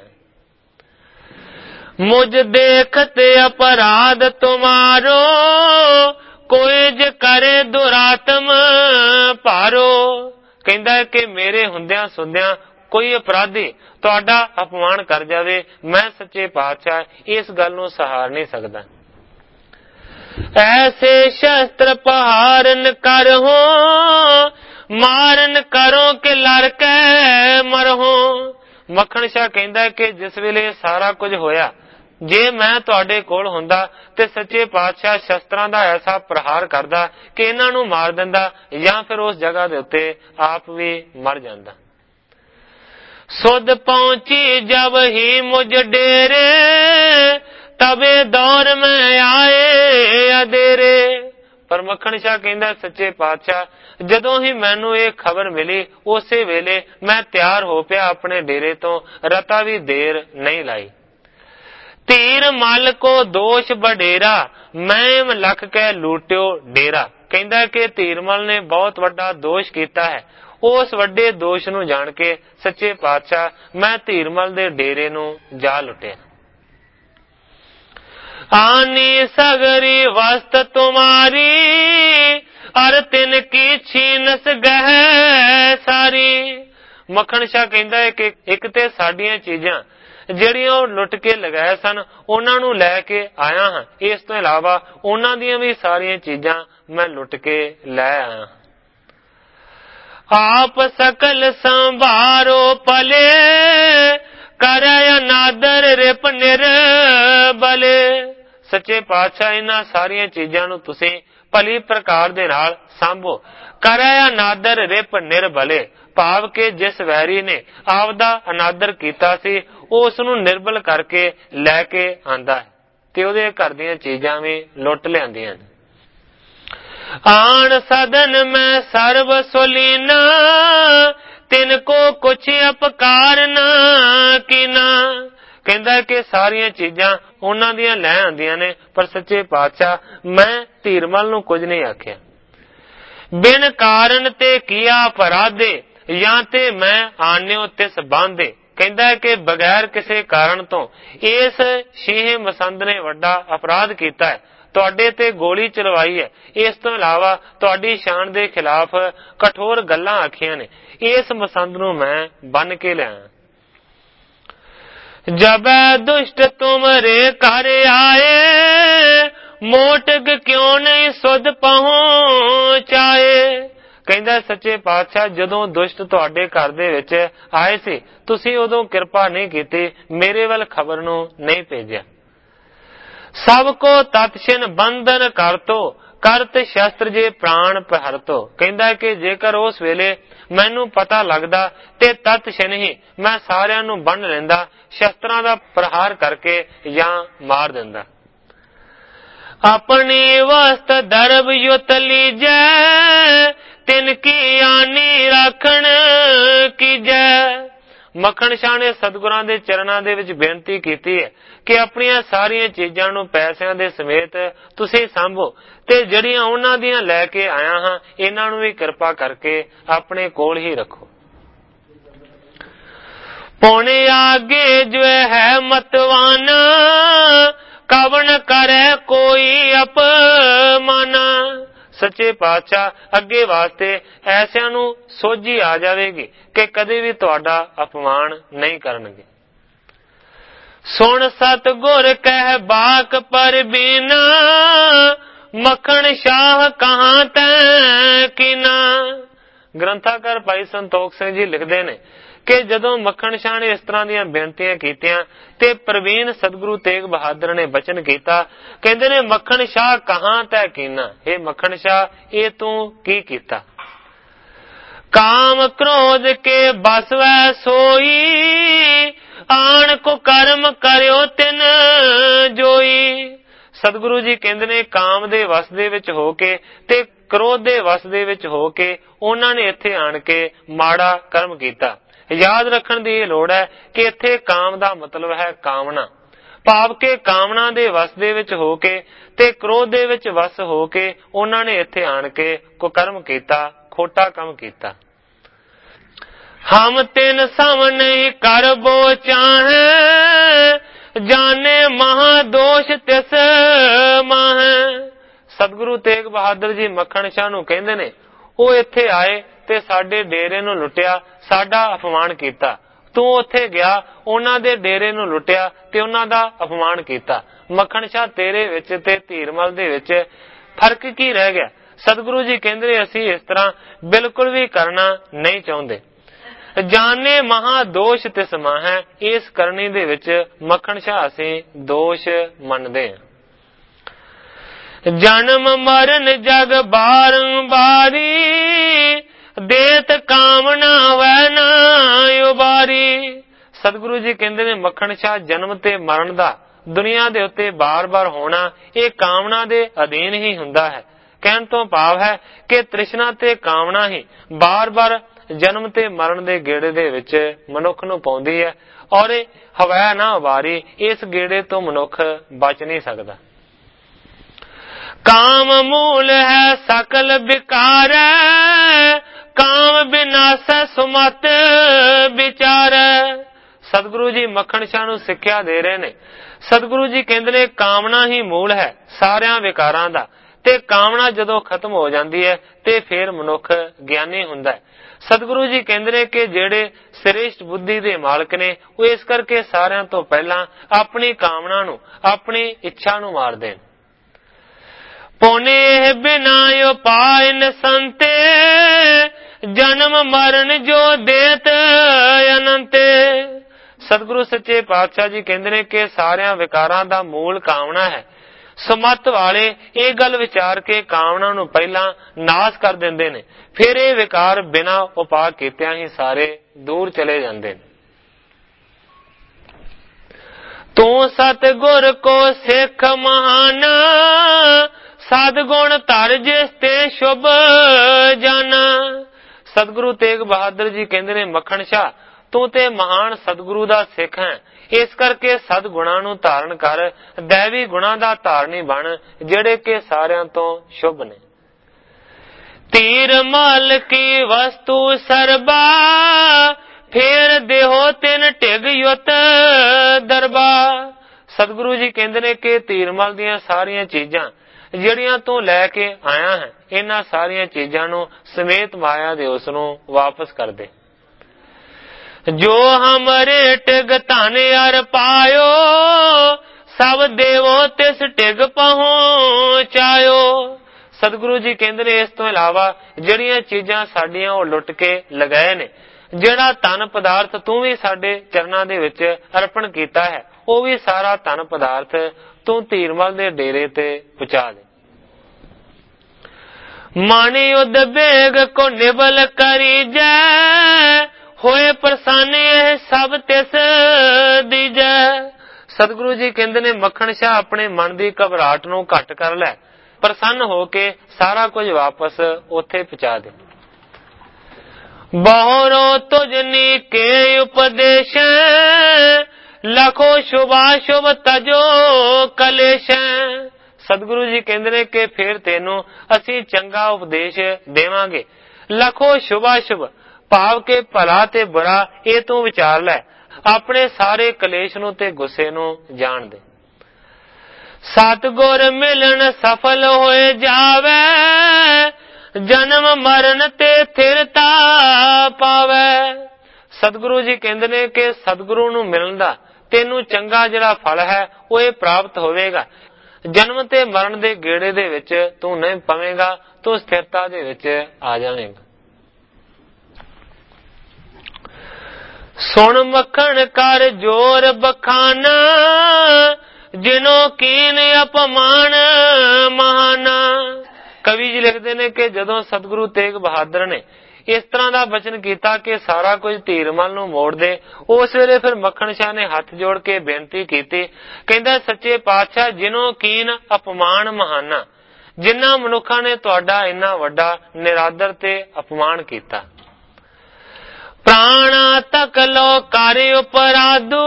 ਮੁਝ ਦੇਖਤ ਅਪਰਾਧ ਤੁਮਾਰੋ, ਕੋਈ ਜ ਕਰੇ ਦੁਰਾਤਮ ਭਾਰੋ। ਕਹਿੰਦਾ ਕਿ ਮੇਰੇ ਹੁੰਦਿਆਂ ਸੁਣਦਿਆਂ ਕੋਈ ਅਪਰਾਧੀ ਤੁਹਾਡਾ ਅਪਮਾਨ ਕਰ ਜਾਵੇ, ਮੈਂ ਸੱਚੇ ਪਾਤਸ਼ਾਹ ਇਸ ਗੱਲ ਨੂੰ ਸਹਾਰ ਨਹੀਂ ਸਕਦਾ। ਐਸੇ ਸ਼ਸਤਰ ਪਹਾਰਨ ਕਰਹੋ, ਮਾਰਨ ਕਰੋ ਕਿ ਲੜ ਕੇ ਮਰਹੋ। ਮੱਖਣ ਸ਼ਾਹ ਕਹਿੰਦਾ ਕਿ ਜਿਸ ਵੇਲੇ ਸਾਰਾ ਕੁਝ ਹੋਇਆ, ਜੇ ਮੈਂ ਤੁਹਾਡੇ ਕੋਲ ਹੁੰਦਾ ਤੇ ਸੱਚੇ ਪਾਤਸ਼ਾਹ ਸ਼ਸਤਰਾਂ ਦਾ ਐਸਾ ਪ੍ਰਹਾਰ ਕਰਦਾ ਕਿ ਇਹਨਾਂ ਨੂੰ ਮਾਰ ਦਿੰਦਾ, ਜਾਂ ਫਿਰ ਉਸ ਜਗ੍ਹਾ ਦੇ ਉੱਤੇ ਆਪ ਵੀ ਮਰ ਜਾਂਦਾ। ਸੁਧ ਪਹੁੰਚੀ ਜਬ ਹੀ ਮੁਝ ਡੇਰੇ, ਤਬੇ ਦੌਰ ਮੈਂ ਆਏ ਅਧੇਰੇ। ਪਰ ਮੱਖਣ ਸ਼ਾਹ ਕਹਿੰਦਾ, ਸੱਚੇ ਪਾਤਸ਼ਾਹ, ਜਦੋਂ ਹੀ ਮੈਨੂੰ ਇਹ ਖਬਰ ਮਿਲੀ, ਉਸੇ ਵੇਲੇ ਮੈਂ ਤਿਆਰ ਹੋ ਪਿਆ ਆਪਣੇ ਡੇਰੇ ਤੋਂ, ਰਤਾ ਵੀ ਦੇਰ ਨਹੀਂ ਲਾਈ। ਧੀਰ ਮਲ ਕੋ ਦੋਸ਼ ਬਡੇਰਾ, ਮੈਂ ਲਖ ਕੇ ਲੂਟਿਓ ਡੇਰਾ। ਕਹਿੰਦਾ ਕਿ ਧੀਰਮਲ ਨੇ ਬਹੁਤ ਵੱਡਾ ਦੋਸ਼ ਕੀਤਾ ਹੈ, ਉਸ ਵੱਡੇ ਦੋਸ਼ ਨੂੰ ਜਾਣ ਕੇ ਸੱਚੇ ਪਾਤਸ਼ਾਹ, ਮੈਂ ਧੀਰਮਲ ਦੇ ਡੇਰੇ ਨੂੰ ਜਾ ਲੁੱਟਿਆ। ਆਨੀ ਸਗਰੀ ਵਸਤ ਤੁਮਾਰੀ, ਅਰ ਤਿਨ ਕੀ ਛੀਨਸ ਗਹਿ ਸਾਰੀ। ਮੱਖਣ ਸ਼ਾਹ ਕਹਿੰਦਾ ਹੈ ਕਿ ਇੱਕ ਤੇ ਸਾਡੀਆਂ ਚੀਜ਼ਾਂ ਜਿਹੜੀਆਂ ਉਹ ਲੁੱਟ ਕੇ ਲਗਾਏ ਸਨ, ਉਹਨਾਂ ਨੂੰ ਲੈ ਕੇ ਆਇਆ ਹਾਂ। ਇਸ ਤੋਂ ਇਲਾਵਾ ਉਹਨਾਂ ਦੀਆਂ ਵੀ ਸਾਰੀਆਂ ਚੀਜ਼ਾਂ ਮੈਂ ਲੁੱਟ ਕੇ ਲੈ ਆਇਆ। ਆਪ ਸਕਲ ਸੰਭਾਰੋ ਪਲੇ, ਕਰੇ ਅਨਾਦਰ ਰਿਪ ਨਿਰਬਲੇ। ਸੱਚੇ ਪਾਤਸ਼ਾਹ, ਇਹਨਾਂ ਸਾਰੀਆਂ ਚੀਜ਼ਾਂ ਨੂੰ ਤੁਸੀਂ ਭਲੀ ਪ੍ਰਕਾਰ ਦੇ ਨਾਲ ਸਾਂਭੋ। ਕਰੇ ਅਨਾਦਰ ਰਿਪ ਨਿਰਬਲੇ, ਭਾਵ ਕਿ ਜਿਸ ਵੈਰੀ ਨੇ ਆਪਦਾ ਅਨਾਦਰ ਕੀਤਾ ਸੀ, ਉਸ ਨੂੰ ਨਿਰਬਲ ਕਰਕੇ ਲੈ ਕੇ ਆਂਦਾ ਹੈ ਤੇ ਉਹਦੇ ਘਰ ਦੀਆਂ ਚੀਜ਼ਾਂ ਵੀ ਲੁੱਟ ਲਿਆਂਦੀਆਂ। ਆਣ ਸਦਨ ਮੈਂ ਸਰਬ ਸੁਲੀਨਾ, ਤਿਨ ਕੋ ਕੁਛ ਅਪਕਾਰ ਨਾ ਕੀਨਾ। ਕਹਿੰਦਾ ਕਿ ਸਾਰੀਆਂ ਚੀਜ਼ਾਂ ਉਹਨਾਂ ਦੀਆਂ ਲੈ ਆਂਦੀਆਂ ਨੇ, ਪਰ ਸੱਚੇ ਪਾਤਸ਼ਾਹ, ਮੈਂ ਧੀਰਮਲ ਨੂੰ ਕੁਝ ਨਹੀਂ ਆਖਿਆ। ਬਿਨ ਕਾਰਨ ਤੇ ਕੀਆ ਅਪਰਾਧੇ, ਜਾਂ ਤੇ ਮੈਂ ਆਨਿਓ ਤਿਸ ਬਾਂਧੇ। ਕਹਿੰਦਾ ਕਿ ਬਗੈਰ ਕਿਸੇ ਕਾਰਨ ਤੋਂ ਇਸ ਸ਼ੀਹੇ ਮਸੰਦ ਨੇ ਵੱਡਾ ਅਪਰਾਧ ਕੀਤਾ ਹੈ, ਤੁਹਾਡੇ ਤੇ ਗੋਲੀ ਚਲਵਾਈ ਹੈ, ਇਸ ਤੋਂ ਇਲਾਵਾ ਤੁਹਾਡੀ ਸ਼ਾਨ ਦੇ ਖਿਲਾਫ ਕਠੋਰ ਗੱਲਾਂ ਆਖੀਆਂ ਨੇ, ਇਸ ਮਸੰਦ ਨੂੰ ਮੈਂ ਬੰਨ ਕੇ ਲਿਆ। ਜਬੈ ਦੁਸ਼ਟ ਤੁਮਰੇ ਘਰ ਆਏ, ਮੋਟਕ ਕਿਉਂ ਨਹੀਂ ਸੁਧ ਪਹੁੰਚਾਏ। ਕਹਿੰਦਾ ਸੱਚੇ ਪਾਤਸ਼ਾਹ, ਜਦੋਂ ਦੁਸ਼ਟ ਤੁਹਾਡੇ ਘਰ ਦੇ ਵਿੱਚ ਆਏ ਸੀ, ਤੁਸੀਂ ਉਦੋਂ ਕਿਰਪਾ ਨਹੀਂ ਕੀਤੀ, ਮੇਰੇ ਵੱਲ ਖਬਰ ਨੂੰ ਨਹੀਂ ਭੇਜਿਆ। ਸਭ ਕੋ ਤਤਸ਼ਿਨ ਬੰਧਨ ਕਰ ਤੋ, ਕਰਤ ਸ਼ਸਤਰ ਜੇ ਪ੍ਰਾਣ ਪ੍ਰਹਰਤੋ। ਕਹਿੰਦਾ ਕਿ ਜੇਕਰ ਉਸ ਵੇਲੇ ਮੈਨੂੰ ਪਤਾ ਲੱਗਦਾ ਤੇ ਤਤ ਛਿਨ ਹੀ ਮੈਂ ਸਾਰਿਆਂ ਨੂੰ ਬੰਨ ਲੈਂਦਾ, ਸ਼ਸਤਰਾਂ ਦਾ ਪ੍ਰਹਾਰ ਕਰਕੇ ਜਾਂ ਮਾਰ ਦਿੰਦਾ। ਆਪਣੀ ਵਸਤ ਦਰਬ ਯੁਤ ਲੀਜੈ, ਤਿਨ ਕੀ ਆਨੀ ਰਾਖਣ ਕੀਜੈ। ਮੱਖਣ ਸ਼ਾਹ ਨੇ ਸਤਿਗੁਰਾਂ ਦੇ ਚਰਨਾਂ ਦੇ ਵਿੱਚ ਬੇਨਤੀ ਕੀਤੀ ਹੈ ਕਿ ਆਪਣੀਆਂ ਸਾਰੀਆਂ ਚੀਜ਼ਾਂ ਨੂੰ ਪੈਸਿਆਂ ਦੇ ਸਮੇਤ ਤੁਸੀਂ ਸਾਂਭੋ ਤੇ ਜਿਹੜੀਆਂ ਉਹਨਾਂ ਦੀਆਂ ਲੈ ਕੇ ਆਇਆ ਹਾਂ ਇਹਨਾਂ ਨੂੰ ਵੀ ਕਿਰਪਾ ਕਰਕੇ ਆਪਣੇ ਕੋਲ ਹੀ ਰੱਖੋ। ਪੌਣੇ ਆਗੇ ਜੋ ਹੈ ਮਤਵਾਨਾ, ਕਵਣ ਕਰੇ ਕੋਈ ਅਪਮਾਨਾ। ਸੱਚੇ ਪਾਤਸ਼ਾਹ ਅੱਗੇ ਵਾਸਤੇ ਐਸਿਆਂ ਨੂੰ ਸੋਝੀ ਆ ਜਾਵੇਗੀ ਕਿ ਕਦੇ ਵੀ ਤੁਹਾਡਾ ਅਪਮਾਨ ਨਹੀਂ ਕਰਨਗੇ। ਸੁਣ ਸਤਿਗੁਰ ਕਹਿ ਬਾਕ ਪਰਬੀਨਾ, ਮੱਖਣ ਸ਼ਾਹ ਕਹਾਂ ਤੈ ਕੀਨਾ। ਗ੍ਰੰਥਾਕਾਰ ਭਾਈ ਸੰਤੋਖ ਸਿੰਘ ਜੀ ਲਿਖਦੇ ਨੇ ਕਿ ਜਦੋਂ ਮੱਖਣ ਸ਼ਾਹ ਨੇ ਇਸ ਤਰ੍ਹਾਂ ਦੀਆਂ ਬੇਨਤੀਆਂ ਕੀਤੀਆਂ ਤੇ ਪ੍ਰਵੀਨ ਸਤਿਗੁਰੂ ਤੇਗ ਬਹਾਦਰ ਨੇ ਬਚਨ ਕੀਤਾ, ਕਹਿੰਦੇ ਨੇ ਮੱਖਣ ਸ਼ਾਹ ਕਹਾਂ ਤੈ ਕੀਨਾ। ਇਹ ਮੱਖਣ ਸ਼ਾਹ ਇਹ ਤੂੰ ਕੀ ਕੀਤਾ? ਕਾਮ ਕ੍ਰੋਧ ਕੇ ਬਸਵੈ ਸੋਈ, ਆਣ ਕੋ ਕਰਮ ਕਰਿਓ ਤਿਨ ਜੋਈ। ਸਤਿਗੁਰੂ ਜੀ ਕਹਿੰਦੇ ਨੇ ਕਾਮ ਦੇ ਵਸ ਦੇ ਵਿੱਚ ਹੋ ਕੇ ਤੇ ਕ੍ਰੋਧ ਦੇ ਵਸ ਦੇ ਵਿੱਚ ਹੋ ਕੇ ਉਹਨਾਂ ਨੇ ਇੱਥੇ ਆਣ ਕੇ ਮਾੜਾ ਕਰਮ ਕੀਤਾ। ਯਾਦ ਰੱਖਣ ਦੀ ਇਹ ਲੋੜ ਹੈ ਕਿ ਇੱਥੇ ਕਾਮ ਦਾ ਮਤਲਬ ਹੈ ਕਾਮਨਾ, ਭਾਵ ਕਿ ਕਾਮਨਾ ਦੇ ਵਸ ਦੇ ਵਿੱਚ ਹੋ ਕੇ ਤੇ ਕ੍ਰੋਧ ਦੇ ਵਿੱਚ ਵਸ ਹੋ ਕੇ ਉਹਨਾਂ ਨੇ ਇੱਥੇ ਆਣ ਕੇ ਕੁਕਰਮ ਕੀਤਾ, ਖੋਟਾ ਕੰਮ ਕੀਤਾ। ਹਮ ਤਿਨ ਸਮ ਨਹੀਂ ਕਰਬੋ ਚਾਹੇ, ਜਾਣੇ ਮਹਾ ਦੋਸ਼ ਤਿਸ ਮਾਹੇ। ਸਤਿਗੁਰੂ ਤੇਗ ਬਹਾਦਰ ਜੀ ਮੱਖਣ ਸ਼ਾਹ ਨੂੰ ਕਹਿੰਦੇ ਨੇ ਉਹ ਇੱਥੇ ਆਏ ਤੇ ਸਾਡੇ ਡੇਰੇ ਨੂੰ ਲੁੱਟਿਆ, ਸਾਡਾ ਅਪਮਾਨ ਕੀਤਾ। ਤੂੰ ਉੱਥੇ ਗਿਆ, ਉਹਨਾਂ ਦੇ ਡੇਰੇ ਨੂੰ ਲੁੱਟਿਆ ਤੇ ਉਹਨਾਂ ਦਾ ਅਪਮਾਨ ਕੀਤਾ। ਮੱਖਣ ਸ਼ਾਹ ਤੇਰੇ ਵਿੱਚ ਤੇ ਧੀਰਮਲ ਦੇ ਵਿੱਚ ਫਰਕ ਕੀ ਰਹਿ ਗਿਆ? ਸਤਿਗੁਰੂ ਜੀ ਕਹਿੰਦੇ ਅਸੀਂ ਇਸ ਤਰ੍ਹਾਂ ਬਿਲਕੁਲ ਵੀ ਕਰਨਾ ਨਹੀਂ ਚਾਹੁੰਦੇ। ਜਾਣੇ ਮਹਾ ਦੋਸ਼ ਤਿਸ ਮਾਹੈ, ਇਸ ਕਰਨੀ ਦੇ ਵਿੱਚ ਮੱਖਣ ਸ਼ਾਹ ਅਸੀਂ ਦੋਸ਼ ਮੰਨਦੇ ਹਾਂ। ਜਨਮ ਮਰਨ ਜਗ ਬਾਰੰਬਾਰੀ, ਦੇਤ ਕਾਮਨਾ ਵੈ ਨਾ ਉਬਾਰੀ। ਸਤਿਗੁਰੂ ਜੀ ਕਹਿੰਦੇ ਨੇ ਮੱਖਣ ਸ਼ਾਹ ਜਨਮ ਤੇ ਮਰਨ ਦਾ ਦੁਨੀਆ ਦੇ ਉੱਤੇ ਬਾਰ-ਬਾਰ ਹੋਣਾ ਇਹ ਕਾਮਨਾ ਦੇ ਅਧੀਨ ਹੀ ਹੁੰਦਾ ਹੈ। ਕਹਿਣ ਤੋਂ ਭਾਵ ਹੈ ਕਿ ਤ੍ਰਿਸ਼ਨਾ ਤੇ ਕਾਮਨਾ ਹੀ ਬਾਰ-ਬਾਰ ਜਨਮ ਤੇ ਮਰਨ ਦੇ ਗੇੜੇ ਦੇ ਵਿੱਚ ਮਨੁੱਖ ਨੂੰ ਪਾਉਂਦੀ ਹੈ ਔਰ ਇਹ ਹਵੈ ਨਾ ਉਬਾਰੀ, ਇਸ ਗੇੜੇ ਤੋਂ ਮਨੁੱਖ ਬਚ ਨਹੀਂ ਸਕਦਾ। ਕਾਮ ਮੂਲ ਹੈ ਸਕਲ ਵਿਕਾਰੈ, ਕਾਮ ਬਿਨਾਸੈ ਸੁਮਤ ਵਿਚਾਰੈ। ਸਤਿਗੁਰੂ ਜੀ ਮੱਖਣ ਸ਼ਾਹ ਨੂੰ ਸਿੱਖਿਆ ਦੇ ਰਹੇ ਨੇ। ਸਤਿਗੁਰੂ ਜੀ ਕਹਿੰਦੇ ਨੇ ਕਾਮਨਾ ਹੀ ਮੂਲ ਹੈ ਸਾਰਿਆਂ ਵਿਕਾਰਾਂ ਦਾ, ਤੇ ਕਾਮਨਾ ਜਦੋਂ ਖਤਮ ਹੋ ਜਾਂਦੀ ਹੈ ਤੇ ਫਿਰ ਮਨੁੱਖ ਗਿਆਨੀ ਹੁੰਦਾ ਹੈ। ਸਤਿਗੁਰੂ ਜੀ ਕਹਿੰਦੇ ਨੇ ਕਿ ਜਿਹੜੇ ਸ੍ਰੇਸ਼ਟ ਬੁੱਧੀ ਦੇ ਮਾਲਕ ਨੇ ਉਹ ਇਸ ਕਰਕੇ ਸਾਰਿਆਂ ਤੋਂ ਪਹਿਲਾਂ ਆਪਣੀ ਕਾਮਨਾ ਨੂੰ, ਆਪਣੀ ਇੱਛਾ ਨੂੰ ਮਾਰ ਦੇਣ। ਪੌਨੇ ਬਿਨਾ ਉਪਾਇ ਨ ਸੰਤੇ, ਜਨਮ ਮਰਨ ਜੋ ਦੇਤ ਅਨੰਤੇ। ਸਤਿਗੁਰੂ ਸੱਚੇ ਪਾਤਸ਼ਾਹ ਜੀ ਕਹਿੰਦੇ ਨੇ ਕਿ ਸਾਰਿਆਂ ਵਿਕਾਰਾਂ ਦਾ ਮੂਲ ਕਾਮਨਾ ਹੈ। ਸਮਤ ਵਾਲੇ ਇਹ ਗੱਲ ਵਿਚਾਰ ਕੇ ਕਾਮਨਾ ਨੂੰ ਪਹਿਲਾਂ ਨਾਸ਼ ਕਰ ਦਿੰਦੇ ਨੇ, ਫਿਰ ਇਹ ਵਿਕਾਰ ਬਿਨਾਂ ਉਪਾਅ ਕੀਤਿਆਂ ਹੀ ਸਾਰੇ ਦੂਰ ਚਲੇ ਜਾਂਦੇ ਨੇ। ਤੂੰ ਸਤਿਗੁਰ ਕੋ ਸਿੱਖ ਮਹਾਨਾ, ਸਤਿਗੁਣ ਧਰ ਜਿਸ ਤੇ ਸ਼ੁਭ ਜਾਨਾ। ਸਤਿਗੁਰੂ ਤੇਗ ਬਹਾਦਰ ਜੀ ਕਹਿੰਦੇ ਨੇ ਮੱਖਣ ਸ਼ਾਹ ਤੂੰ ਤੇ ਮਹਾਨ ਸਤਿਗੁਰੂ ਦਾ ਸਿੱਖ ਹੈ, ਇਸ ਕਰਕੇ ਸਤਿਗੁਣਾਂ ਨੂੰ ਧਾਰਨ ਕਰ, ਦੈਵੀ ਗੁਣਾਂ ਦਾ ਧਾਰਨੀ ਬਣ ਜਿਹੜੇ ਕਿ ਸਾਰਿਆਂ ਤੋਂ ਸ਼ੁਭ ਨੇ। ਤੀਰ ਮਲ ਕੀ ਵਸਤੂ ਸਰਬਾ, ਫੇਰ ਦੇਹੋ ਤਿਨ ਢਿਗ ਯੁਤ ਦਰਬਾ। ਸਤਿਗੁਰੂ ਜੀ ਕਹਿੰਦੇ ਨੇ ਕਿ ਤੀਰਮਲ ਦੀਆਂ ਸਾਰੀਆਂ ਚੀਜ਼ਾਂ ਜਿਹੜੀਆਂ ਤੂੰ ਲੈ ਕੇ ਆਇਆ ਹੈ ਇਹਨਾਂ ਸਾਰੀਆਂ ਚੀਜ਼ਾਂ ਨੂੰ ਸਮੇਤ ਮਾਇਆ ਦੇ ਉਸ ਨੂੰ ਵਾਪਸ ਕਰ ਦੇ। ਜੋ ਹਮਰੇ ਟਿਗ ਧਨ ਅਰ ਪਾਇਓ, ਸਭ ਦੇਵੋ ਤਿਸ ਟਿਗ ਪਹੁੰਚਾਇਓ। ਸਤਿਗੁਰੂ ਜੀ ਕਹਿੰਦੇ ਨੇ ਇਸ ਤੋਂ ਇਲਾਵਾ ਜਿਹੜੀਆਂ ਚੀਜ਼ਾਂ ਸਾਡੀਆਂ ਉਹ ਲੁੱਟ ਕੇ ਲਗਾਏ ਨੇ, ਜਿਹੜਾ ਧਨ ਪਦਾਰਥ ਤੂੰ ਵੀ ਸਾਡੇ ਚਰਨਾਂ ਦੇ ਵਿੱਚ ਅਰਪਣ ਕੀਤਾ ਹੈ ਉਹ ਵੀ ਸਾਰਾ ਧਨ ਪਦਾਰਥ ਤੂੰ ਧੀਰਮਲ ਦੇ ਡੇਰੇ ਤੇ ਪਹੁੰਚਾ ਦੇ। मानी युद्ध बेग को निबल करी जय होए प्रसन्न यह सब तिस दीजै। सतगुरु जी कहते ने मक्खन शाह अपने मन की घबराहट नूं घट कर लै, प्रसन्न हो के सारा कुछ वापस उथे पहुंचा दे। बहुरो तुझनी के उपदेश लखो शुभाशुभ तजो कलेश। सतगुरु जी कहते ने कि फिर तेनों असी चंगा उपदेश देवांगे। लखो शुभाशुभ भाव के भला ते बुरा ये तू विचार लै, अपने सारे कलेश नूं ते गुस्से नूं जान दे। सतगुर मिलन सफल होए जावे जन्म मरण ते थिरता पावे। सतगुरु जी कहते ने कि सतगुरु नूं मिलन दा तेनू चंगा जिहड़ा फल है वो ये प्राप्त होवेगा। जन्म ते मरण दे गेड़े दे विच तू नहीं पवेगा, तू स्थिरता दे विच आ जावेगा। सुन मक्खन कर जोर बखाना जिनो कीन अपमान महाना। कवि जी लिखते ने कि जदों सतगुरु तेग बहादुर ने इस तरह का वचन किया कि सारा कुछ धीरमल नूं मोड़ दे, उस वेले फिर मक्खन शाह ने हथ जोड़ के बेनती की, कहंदा सच्चे पातशाह जिन्हों कीन अपमान महाना, जिन्हां मनुखा ने तुहाडा इन्ना वड्डा निरादर ते अपमान किया। प्राणा तक लो कार्य अपराधु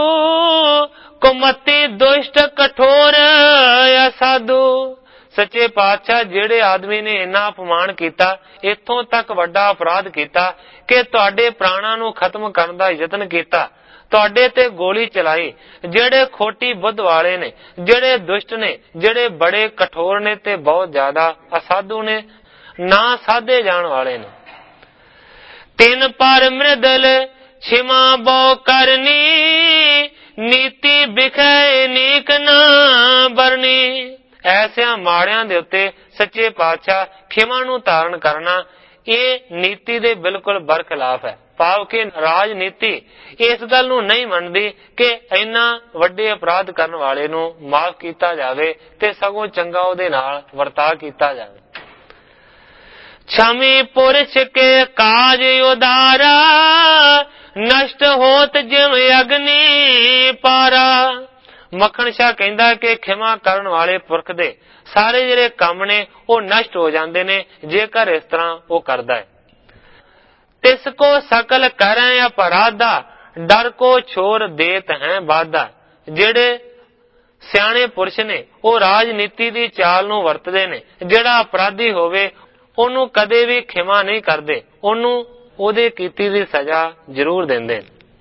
कुमति दुष्ट कठोर असाधु। सच्चे पातशाह जेड़े आदमी ने इन्ना अपमान किया, इथों तक वड्डा अपराध किया कि तुहाडे प्राणां नूं खत्म करन दा यतन किया, तुहाडे ते गोली चलाई। जेड़े खोटी बुद्ध वाले ने, जेड़े दुष्ट ने, जेड़े बड़े कठोर ने ते बहुत ज्यादा असाधु ने, ना साधे जाण वाले ने। तिन पर मृदल क्षमा बो करनी नीति बिखे नीक ना बरनी। ऐसिया माड़ियां दे उत्ते सच्चे पातशाह खिमा नूं धारण करना ये नीति दे बिल्कुल बरखिलाफ है। भाव के राजनीति इस गल नूं नहीं मनदी कि इन्ना वड्डे अपराध करन वाले नूं माफ कीता जावे ते सगों चंगा उहदे नाल वर्ताव कीता जावे। क्षमी पुरुष के काज उदारा नष्ट होत जिव अग्नि पारा। मक्खन शाह कहंदा कि खिमा करन वाले पुरख दे सारे जिहड़े काम ने वो नष्ट हो जांदे ने जेकर इस तरह वो करदा है। तिसको सकल करें अपराधा डर को छोर देत हैं बाधा। जेड़े सियाणे पुरुष ने वो राजनीति दी चाल नूं वरतदे ने, जेड़ा अपराधी होवे ओनू कदे भी खिमा नहीं करदे, ओनू ओदे कीती दी सजा जरूर देंदे।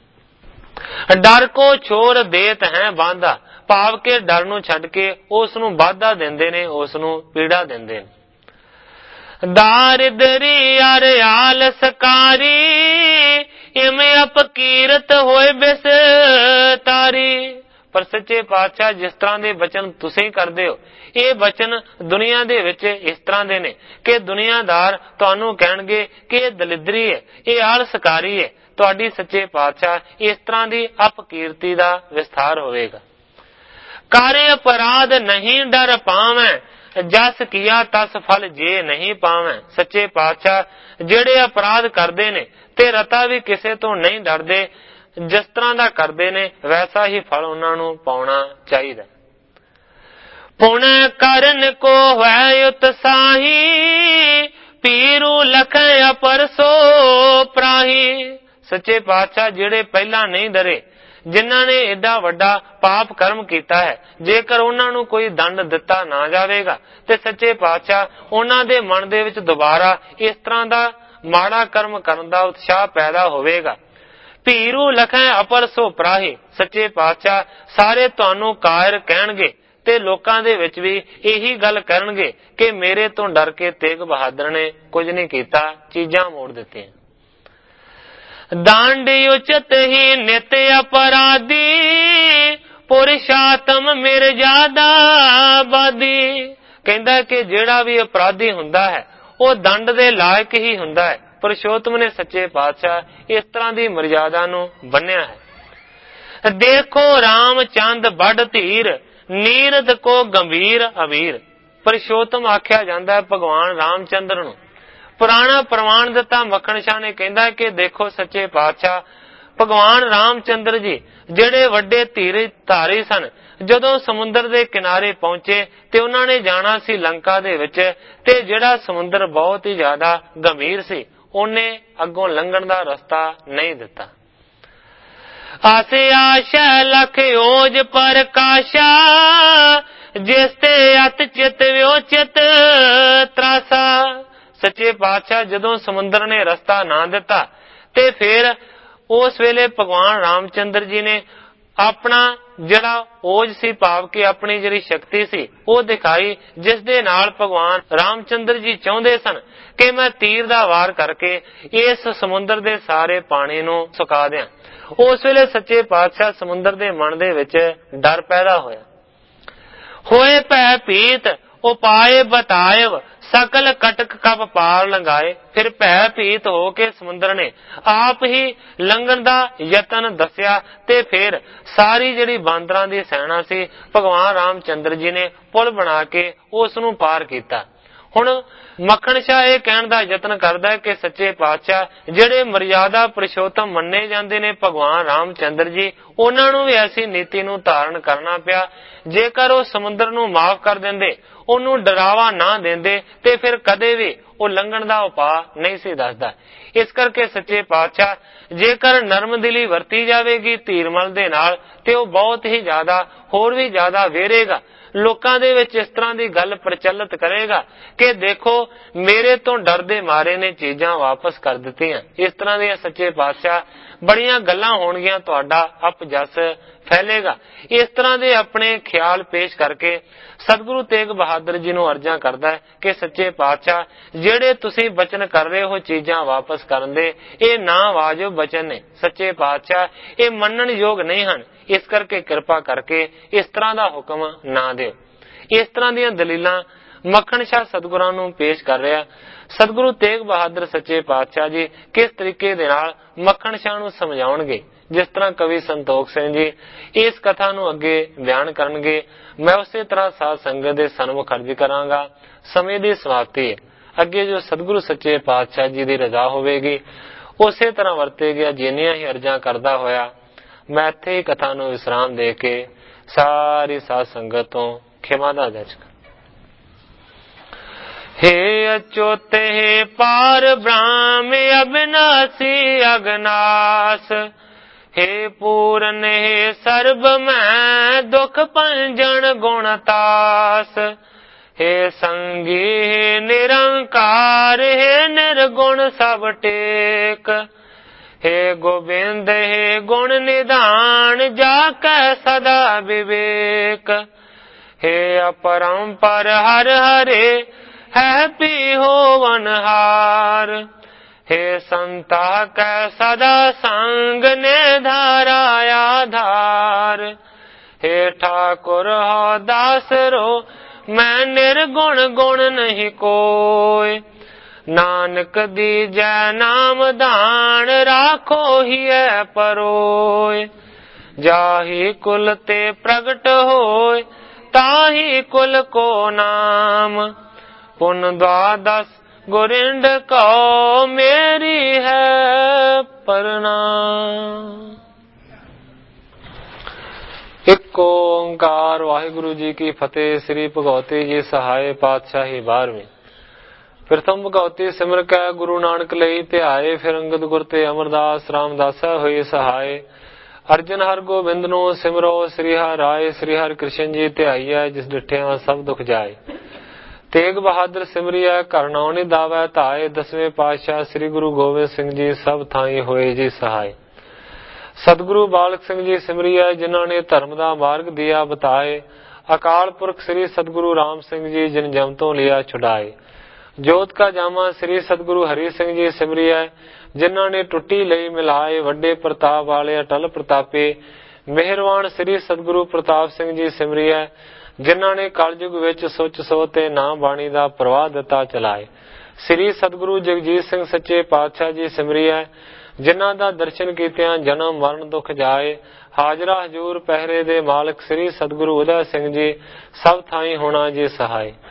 डर को छोर देत हैं बांधा, भाव के डर नूं छड्ड के उस नूं बाधा देंदे ने, उस नूं पीड़ा देंदे ने। दारिदरी अर आलसकारी इमें अपकीरत होए बिसतारी। पर सच्चे पातशाह जिस तरह के वचन तुसीं करदे हो, ये वचन दुनिया दे विच इस तरह दे ने कि दुनियादार तुहानूं कहणगे कि ये दलिदरी है, ये आलसकारी है। तुहाडी सच्चे पातशाह इस तरह की अपकीर्ति का विस्तार होवेगा। कार्य अपराध नहीं डर पावें जस किया तस फल जे नहीं पावें। सच्चे पातशाह जेड़े अपराध करते ने ते रता भी किसे तो नहीं डरदे, जिस तरह का करते ने वैसा ही फल उन्होंने पाना चाहिए। पुण्य करन को है उत्साही पीरू लख अपर सो प्राही। सच्चे पातशाह जेड़े पहला नहीं डरे, जिन्हां ने एडा वड्डा पाप कर्म किया है, जेकर उन्होंने कोई दंड दिता ना जाएगा ते सच्चे पातशाह उन्हां दे मन दे विच दोबारा इस तरह का माड़ा कर्म करन दा उत्साह पैदा होवेगा। भीरू लखें अपर सो प्राही। सच्चे पातशाह सारे तुहानू कायर कहणगे ते लोकां दे विच भी यही गल करनगे कि मेरे तो डर के तेग बहादुर ने कुछ नहीं कीता, चीजां मोड़ दित्तियां। दांड उचित ही नित अपराधी पुरुषात्म मिर्जादा बादी। कहंदा कि जेड़ा भी अपराधी हुंदा है वो दंड दे लायक ही हुंदा है। पुरुषोत्तम ने सच्चे पातशाह इस तरह की मर्यादा नूं बन्निया है। देखो रामचंद बड़ धीर नीरद को गंभीर अमीर। ਪੁਰਸ਼ੋਤਮ ਆਖਿਆ ਜਾਂਦਾ ਭਗਵਾਨ ਰਾਮਚੰਦਰ ਨੂੰ। ਪੁਰਾਣਾ ਪ੍ਰਮਾਣ ਦਿੱਤਾ ਮੱਖਣ ਸ਼ਾਹ ਨੇ, ਕਹਿੰਦਾ ਕਿ ਦੇਖੋ ਸੱਚੇ ਪਾਤਸ਼ਾਹ ਭਗਵਾਨ ਰਾਮਚੰਦਰ ਜੀ ਜਿਹੜੇ ਵੱਡੇ ਧਾਰੀ ਸਨ, ਜਦੋਂ ਸਮੁੰਦਰ ਦੇ ਕਿਨਾਰੇ ਪਹੁੰਚੇ ਤੇ ਉਹਨਾਂ ਨੇ ਜਾਣਾ ਸੀ ਲੰਕਾ ਦੇ ਵਿੱਚ, ਤੇ ਜਿਹੜਾ ਸਮੁੰਦਰ ਬਹੁਤ ਹੀ ਜ਼ਿਆਦਾ ਗੰਭੀਰ ਸੀ, ਉਹਨੇ ਅੱਗੋਂ ਲੰਘਣ ਦਾ ਰਸਤਾ ਨਹੀਂ ਦਿੱਤਾ। ਆਸੇ ਆਸ਼ਾ ਲਖ ਓਜ ਪ੍ਰਕਾਸ਼ਾ, ਜਿਸ ਤੇ ਅਤ ਚਿਤ ਵਿਉਚਿਤ ਤਰਾਸਾ। ਸੱਚੇ ਪਾਤਸ਼ਾਹ ਜਦੋਂ ਸਮੁੰਦਰ ਨੇ ਰਸਤਾ ਨਾ ਦਿੱਤਾ ਤੇ ਫਿਰ ਉਸ ਵੇਲੇ ਭਗਵਾਨ ਰਾਮਚੰਦਰ ਜੀ ਨੇ ਆਪਣਾ ਜਿਹੜਾ ਓਜ ਸੀ, ਭਾਵ ਕਿ ਆਪਣੀ ਜਿਹੜੀ ਸ਼ਕਤੀ ਸੀ, ਉਹ ਦਿਖਾਈ, ਜਿਸ ਦੇ ਨਾਲ ਭਗਵਾਨ ਰਾਮਚੰਦਰ ਜੀ ਚਾਹੁੰਦੇ ਸਨ ਕਿ ਮੈਂ ਤੀਰ ਦਾ ਵਾਰ ਕਰਕੇ ਇਸ ਸਮੁੰਦਰ ਦੇ ਸਾਰੇ ਪਾਣੀ ਨੂੰ ਸੁਕਾ ਦਿਆਂ। ਉਸ ਵੇਲੇ ਸੱਚੇ ਪਾਤਸ਼ਾਹ ਸਮੁੰਦਰ ਦੇ ਮਨ ਦੇ ਵਿੱਚ ਡਰ ਪੈਦਾ ਹੋਇਆ। ਹੋਏ ਭੈ ਭੀਤ ਉਪਾਏ ਬਤਾਇਵ, ਸਕਲ ਕਟਕ ਕਪ ਪਾਰ ਲੰਘਾਏ। ਫਿਰ ਭੈ ਭੀਤ ਹੋ ਕੇ ਸਮੁੰਦਰ ਨੇ ਆਪ ਹੀ ਲੰਘਣ ਦਾ ਯਤਨ ਦੱਸਿਆ ਤੇ ਫਿਰ ਸਾਰੀ ਜਿਹੜੀ ਬਾਂਦਰਾਂ ਦੀ ਸੈਨਾ ਸੀ, ਭਗਵਾਨ ਰਾਮਚੰਦਰ ਜੀ ਨੇ ਪੁਲ ਬਣਾ ਕੇ ਉਸ ਨੂੰ ਪਾਰ ਕੀਤਾ। ਹੁਣ ਮੱਖਣ ਸ਼ਾਹ ਇਹ ਕਹਿਣ ਦਾ ਯਤਨ ਕਰਦਾ ਹੈ ਕਿ ਸੱਚੇ ਪਾਤਸ਼ਾਹ ਜਿਹੜੇ ਮਰਿਆਦਾ ਪੁਰਸ਼ੋਤਮ ਮੰਨੇ ਜਾਂਦੇ ਨੇ ਭਗਵਾਨ ਰਾਮਚੰਦਰ ਜੀ, ਉਹਨਾਂ ਨੂੰ ਵੀ ਐਸੀ ਨੀਤੀ ਨੂੰ ਧਾਰਨ ਕਰਨਾ ਪਿਆ। ਜੇਕਰ ਉਹ ਸਮੁੰਦਰ ਨੂੰ ਮਾਫ ਕਰ ਦਿੰਦੇ, ਉਹਨੂੰ ਡਰਾਵਾ ਨਾ ਦਿੰਦੇ, ਤੇ ਫਿਰ ਕਦੇ ਵੀ ਉਹ ਲੰਘਣ ਦਾ ਉਪਾਅ ਨਹੀਂ ਸੀ ਦੱਸਦਾ। ਇਸ ਕਰਕੇ ਸੱਚੇ ਪਾਤਸ਼ਾਹ ਜੇਕਰ ਨਰਮ ਦਿਲੀ ਵਰਤੀ ਜਾਵੇਗੀ ਧੀਰਮਲ ਦੇ ਨਾਲ, ਤੇ ਉਹ ਬਹੁਤ ਹੀ ਜ਼ਿਆਦਾ ਹੋਰ ਵੀ ਜ਼ਿਆਦਾ ਵੇਰੇਗਾ, ਲੋਕਾਂ ਦੇ ਵਿੱਚ ਇਸ ਤਰ੍ਹਾਂ ਦੀ ਗੱਲ ਪ੍ਰਚਲਿਤ ਕਰੇਗਾ ਕਿ ਦੇਖੋ ਮੇਰੇ ਤੋਂ ਡਰਦੇ ਮਾਰੇ ਨੇ ਚੀਜ਼ਾਂ ਵਾਪਸ ਕਰ ਦਿੱਤੀਆਂ। ਇਸ ਤਰ੍ਹਾਂ ਦੀਆਂ ਸੱਚੇ ਪਾਤਸ਼ਾਹ ਬੜੀਆਂ ਗੱਲਾਂ ਹੋਣਗੀਆਂ, ਤੁਹਾਡਾ ਅਪਜਸ ਫੈਲੇਗਾ। ਇਸ ਤਰ੍ਹਾਂ ਦੇ ਆਪਣੇ ਖਿਆਲ ਪੇਸ਼ ਕਰਕੇ ਸਤਿਗੁਰੂ ਤੇਗ ਬਹਾਦਰ ਜੀ ਨੂੰ ਅਰਜ਼ਾਂ ਕਰਦਾ ਹੈ ਕਿ ਸੱਚੇ ਪਾਤਸ਼ਾਹ ਜਿਹੜੇ ਤੁਸੀਂ ਬਚਨ ਕਰ ਰਹੇ ਹੋ ਚੀਜ਼ਾਂ ਵਾਪਸ ਕਰਨ ਦੇ, ਇਹ ਨਾ ਵਾਜਬ ਬਚਨ ਨੇ। ਸੱਚੇ ਪਾਤਸ਼ਾਹ ਇਹ ਮੰਨਣ ਯੋਗ ਨਹੀਂ ਹਨ। ਇਸ ਕਰਕੇ ਕਿਰਪਾ ਕਰਕੇ ਇਸ ਤਰ੍ਹਾਂ ਦਾ ਹੁਕਮ ਨਾ ਦਿਓ। ਇਸ ਤਰ੍ਹਾਂ ਦੀਆਂ ਦਲੀਲਾਂ ਮੱਖਣ ਸ਼ਾਹ ਸਤਿਗੁਰਾਂ ਨੂੰ ਪੇਸ਼ ਕਰ ਰਿਹਾ। ਸਤਿਗੁਰੂ ਤੇਗ ਬਹਾਦਰ ਸੱਚੇ ਪਾਤਸ਼ਾਹ ਜੀ ਕਿਸ ਤਰੀਕੇ ਦੇ ਨਾਲ ਮੱਖਣ ਸ਼ਾਹ ਨੂੰ ਸਮਝਾਉਣਗੇ, ਜਿਸ ਤਰ੍ਹਾਂ ਕਵੀ ਸੰਤੋਖ ਸਿੰਘ ਜੀ ਇਸ ਕਥਾ ਨੂੰ ਅੱਗੇ ਬਿਆਨ ਕਰਨਗੇ, ਮੈਂ ਉਸੇ ਤਰ੍ਹਾਂ ਸਾਧ ਸੰਗਤ ਦੇ ਸਨਮੁਖ ਅਰਜ਼ ਕਰਾਂਗਾ। ਸਮੇਂ ਦੀ ਸਮਾਪਤੀ ਹੈ। ਅੱਗੇ ਜੋ ਸਤਿਗੁਰੂ ਸੱਚੇ ਪਾਤਸ਼ਾਹ ਜੀ ਦੀ ਰਜ਼ਾ ਹੋਵੇਗੀ ਉਸੇ ਤਰ੍ਹਾਂ ਵਰਤੇ ਗਿਆ। ਜਿੰਨੀਆਂ ਹੀ ਅਰਜ਼ਾਂ ਕਰਦਾ ਹੋਇਆ ਮੈਂ ਇੱਥੇ ਹੀ ਕਥਾ ਨੂੰ ਵਿਸਰਾਮ ਦੇ ਕੇ ਸਾਰੀ ਸਾਧ ਸੰਗਤ ਤੋਂ ਖਿਮਾ ਦਾ ਅਰਜ਼ ਕਰਾਂ। हे अच्युत हे पार ब्रह्म अविनाशी अगनास, हे पूरन हे सर्ब मैं दुख पंजन गुणतास, हे संगी हे निरंकार हे निर्गुण सब टेक, हे गोविंद हे गुण निधान जाकै सदा विवेक, हे अपरंपर हर हरे है पी होवनहार, हे संता कै सदा संग ने धारा आधार, हे ठाकुर हो दास रो मैं निर्गुण गुण नहीं कोय, नानक दीजै नाम दान राखो ही परोय, जाहि कुल ते प्रगट होय ताहि कुल को नाम, पुन द्वादश गोरिंड को मेरी है प्रणाम। एक ओंकार वाहिगुरु जी की फतेह। श्री भगवती जी सहाय पातशाही 12वीं। प्रथम भगवती सिमर कै गुरु नानक लई ध्याए, फिर अंगद गुर ते अमरदास रामदासा होए सहाय, अर्जन हर गोबिंद नो सिमरो, श्री हर राय श्री हर कृष्ण जी ध्याईऐ, जिस डिठिया सब दुख जाए, तेग बहादुर सिमरिया घर नाउ निधावै धाए, 10वें पातशाह श्री गुरु गोबिंद सिंह जी सब थाई होए जी सहाय, सतगुरु बालक सिंह जी सिमरिया जिन्हों ने धर्म का मार्ग दिया बताए, अकाल पुरख श्री सतगुरु राम सिंह जी जिन जम तो लिया छुड़ाए, जोत का जामा श्री सतगुरु हरि सिंह जी सिमरिया जिन्हों ने टुट्टी लई मिलाए, वड्डे प्रताप वाले अटल प्रतापे, मेहरवान श्री सतगुरु प्रताप सिंह जी सिमरिया जिन्हों ने कलयुग विच सुच सो ते नाम बाणी का प्रवाह दिता चलाए, श्री सतगुरु जगजीत सिंह सच्चे पातशाह जी सिमरिया जिन्हों का दर्शन कीतियां जन्म मरण दुख जाए, हाजरा हजूर पहरे दे मालक श्री सतगुरु उदय सिंह जी सब थाई होना जी सहाय,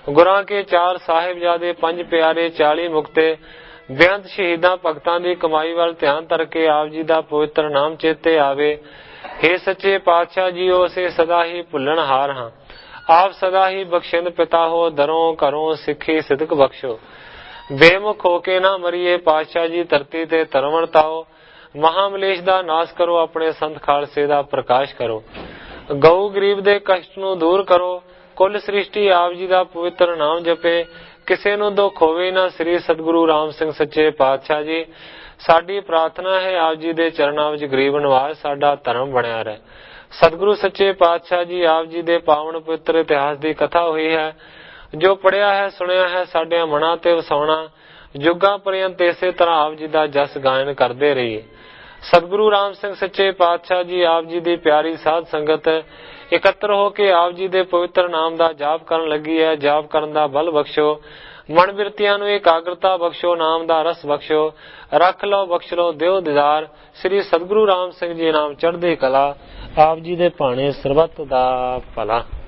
ਗੁਰਾਂ ਕੇ 4 ਸਾਹਿਬਜ਼ਾਦੇ, 5 ਪਿਆਰੇ, 40 ਮੁਕਤੇ, ਬੇਅੰਤ ਸ਼ਹੀਦਾਂ ਭਗਤਾਂ ਦੀ ਕਮਾਈ ਵੱਲ ਧਿਆਨ ਧਰ ਕੇ ਆਪ ਜੀ ਦਾ ਪਵਿੱਤਰ ਨਾਮ ਚੇਤੇ ਆਵੇ। ਹੇ ਸੱਚੇ ਪਾਤਸ਼ਾਹ ਜੀਓ, ਅਸੀਂ ਸਦਾ ਹੀ ਭੁੱਲਣ ਹਾਰ ਹਾਂ। ਆਪ ਸਦਾ ਹੀ ਬਖਸ਼ਿੰਦ ਪਿਤਾ ਹੋ, ਦਰੋਂ ਘਰੋਂ ਸਿੱਖੀ ਸਿਦਕ ਬਖਸ਼ੋ। ਬੇਮੁਖ ਹੋ ਕੇ ਨਾ ਮਰੀਏ ਪਾਤਸ਼ਾਹ ਜੀ, ਧਰਤੀ ਤੇ ਧਰਮ ਵਰਤਾਓ। ਮਹਾਮਲੇਸ਼ ਦਾ ਨਾਸ਼ ਕਰੋ, ਆਪਣੇ ਸੰਤ ਖਾਲਸੇ ਦਾ ਪ੍ਰਕਾਸ਼ ਕਰੋ। ਗਊ ਗਰੀਬ ਦੇ ਕਸ਼ਟ ਨੂੰ ਦੂਰ ਕਰੋ। ਕੁੱਲ ਸ੍ਰਿਸ਼ਟੀ ਆਪ ਜੀ ਦਾ ਪਵਿੱਤਰ ਨਾਮ ਜਪੇ। ਕਿਸੇ ਨੂੰ ਦੁੱਖ ਹੋਵੇ ਨਾ। ਸ੍ਰੀ ਸਤਿਗੁਰੂ ਰਾਮ ਸਿੰਘ ਸੱਚੇ ਪਾਤਸ਼ਾਹ ਜੀ, ਸਾਡੀ ਪ੍ਰਾਰਥਨਾ ਹੈ ਆਪ ਜੀ ਦੇ ਚਰਨਾਂ ਵਿੱਚ ਗਰੀਬ ਨਿਵਾਜ ਸਾਡਾ ਧਰਮ ਬਣਿਆ ਰਹੇ। ਸਤਿਗੁਰੂ ਸੱਚੇ ਪਾਤਸ਼ਾਹ ਜੀ ਆਪ ਜੀ ਦੇ ਪਾਵਨ ਪਵਿੱਤਰ ਇਤਿਹਾਸ ਦੀ ਕਥਾ ਹੋਈ ਹੈ, ਜੋ ਪੜਿਆ ਹੈ ਸੁਣਿਆ ਹੈ ਸਾਡੇ ਮਨਾਂ ਤੇ ਵਸਾਉਣਾ। ਯੁੱਗਾਂ ਪਰਯੰਤ ਇਸੇ ਤਰ੍ਹਾਂ ਆਪ ਜੀ ਦਾ ਜਸ ਗਾਇਨ ਕਰਦੇ ਰਹੀਏ। ਸਤਿਗੁਰੂ ਰਾਮ ਸਿੰਘ ਸੱਚੇ ਪਾਤਸ਼ਾਹ ਜੀ ਆਪ ਜੀ ਦੀ ਪਿਆਰੀ ਸਾਧ ਸੰਗਤ ਇਕੱਤਰ ਹੋ ਕੇ ਆਪ ਜੀ ਦੇ ਪਵਿੱਤਰ ਨਾਮ ਦਾ ਜਾਪ ਕਰਨ ਲੱਗੀ ਹੈ। ਜਾਪ ਕਰਨ ਦਾ ਬਲ ਬਖਸ਼ੋ, ਮਨ ਬਿਰਤੀਆਂ ਨੂੰ ਇਕਾਗਰਤਾ ਬਖਸ਼ੋ, ਨਾਮ ਦਾ ਰਸ ਬਖਸ਼ੋ। ਰੱਖ ਲਓ ਬਖਸ਼ ਲਓ ਦਿਓ ਦੀਦਾਰ। ਸ੍ਰੀ ਸਤਿਗੁਰੂ ਰਾਮ ਸਿੰਘ ਜੀ ਨਾਮ ਚੜ੍ਹਦੀ ਕਲਾ। ਆਪ ਜੀ ਦੇ ਭਾਣੇ ਸਰਬੱਤ ਦਾ ਭਲਾ।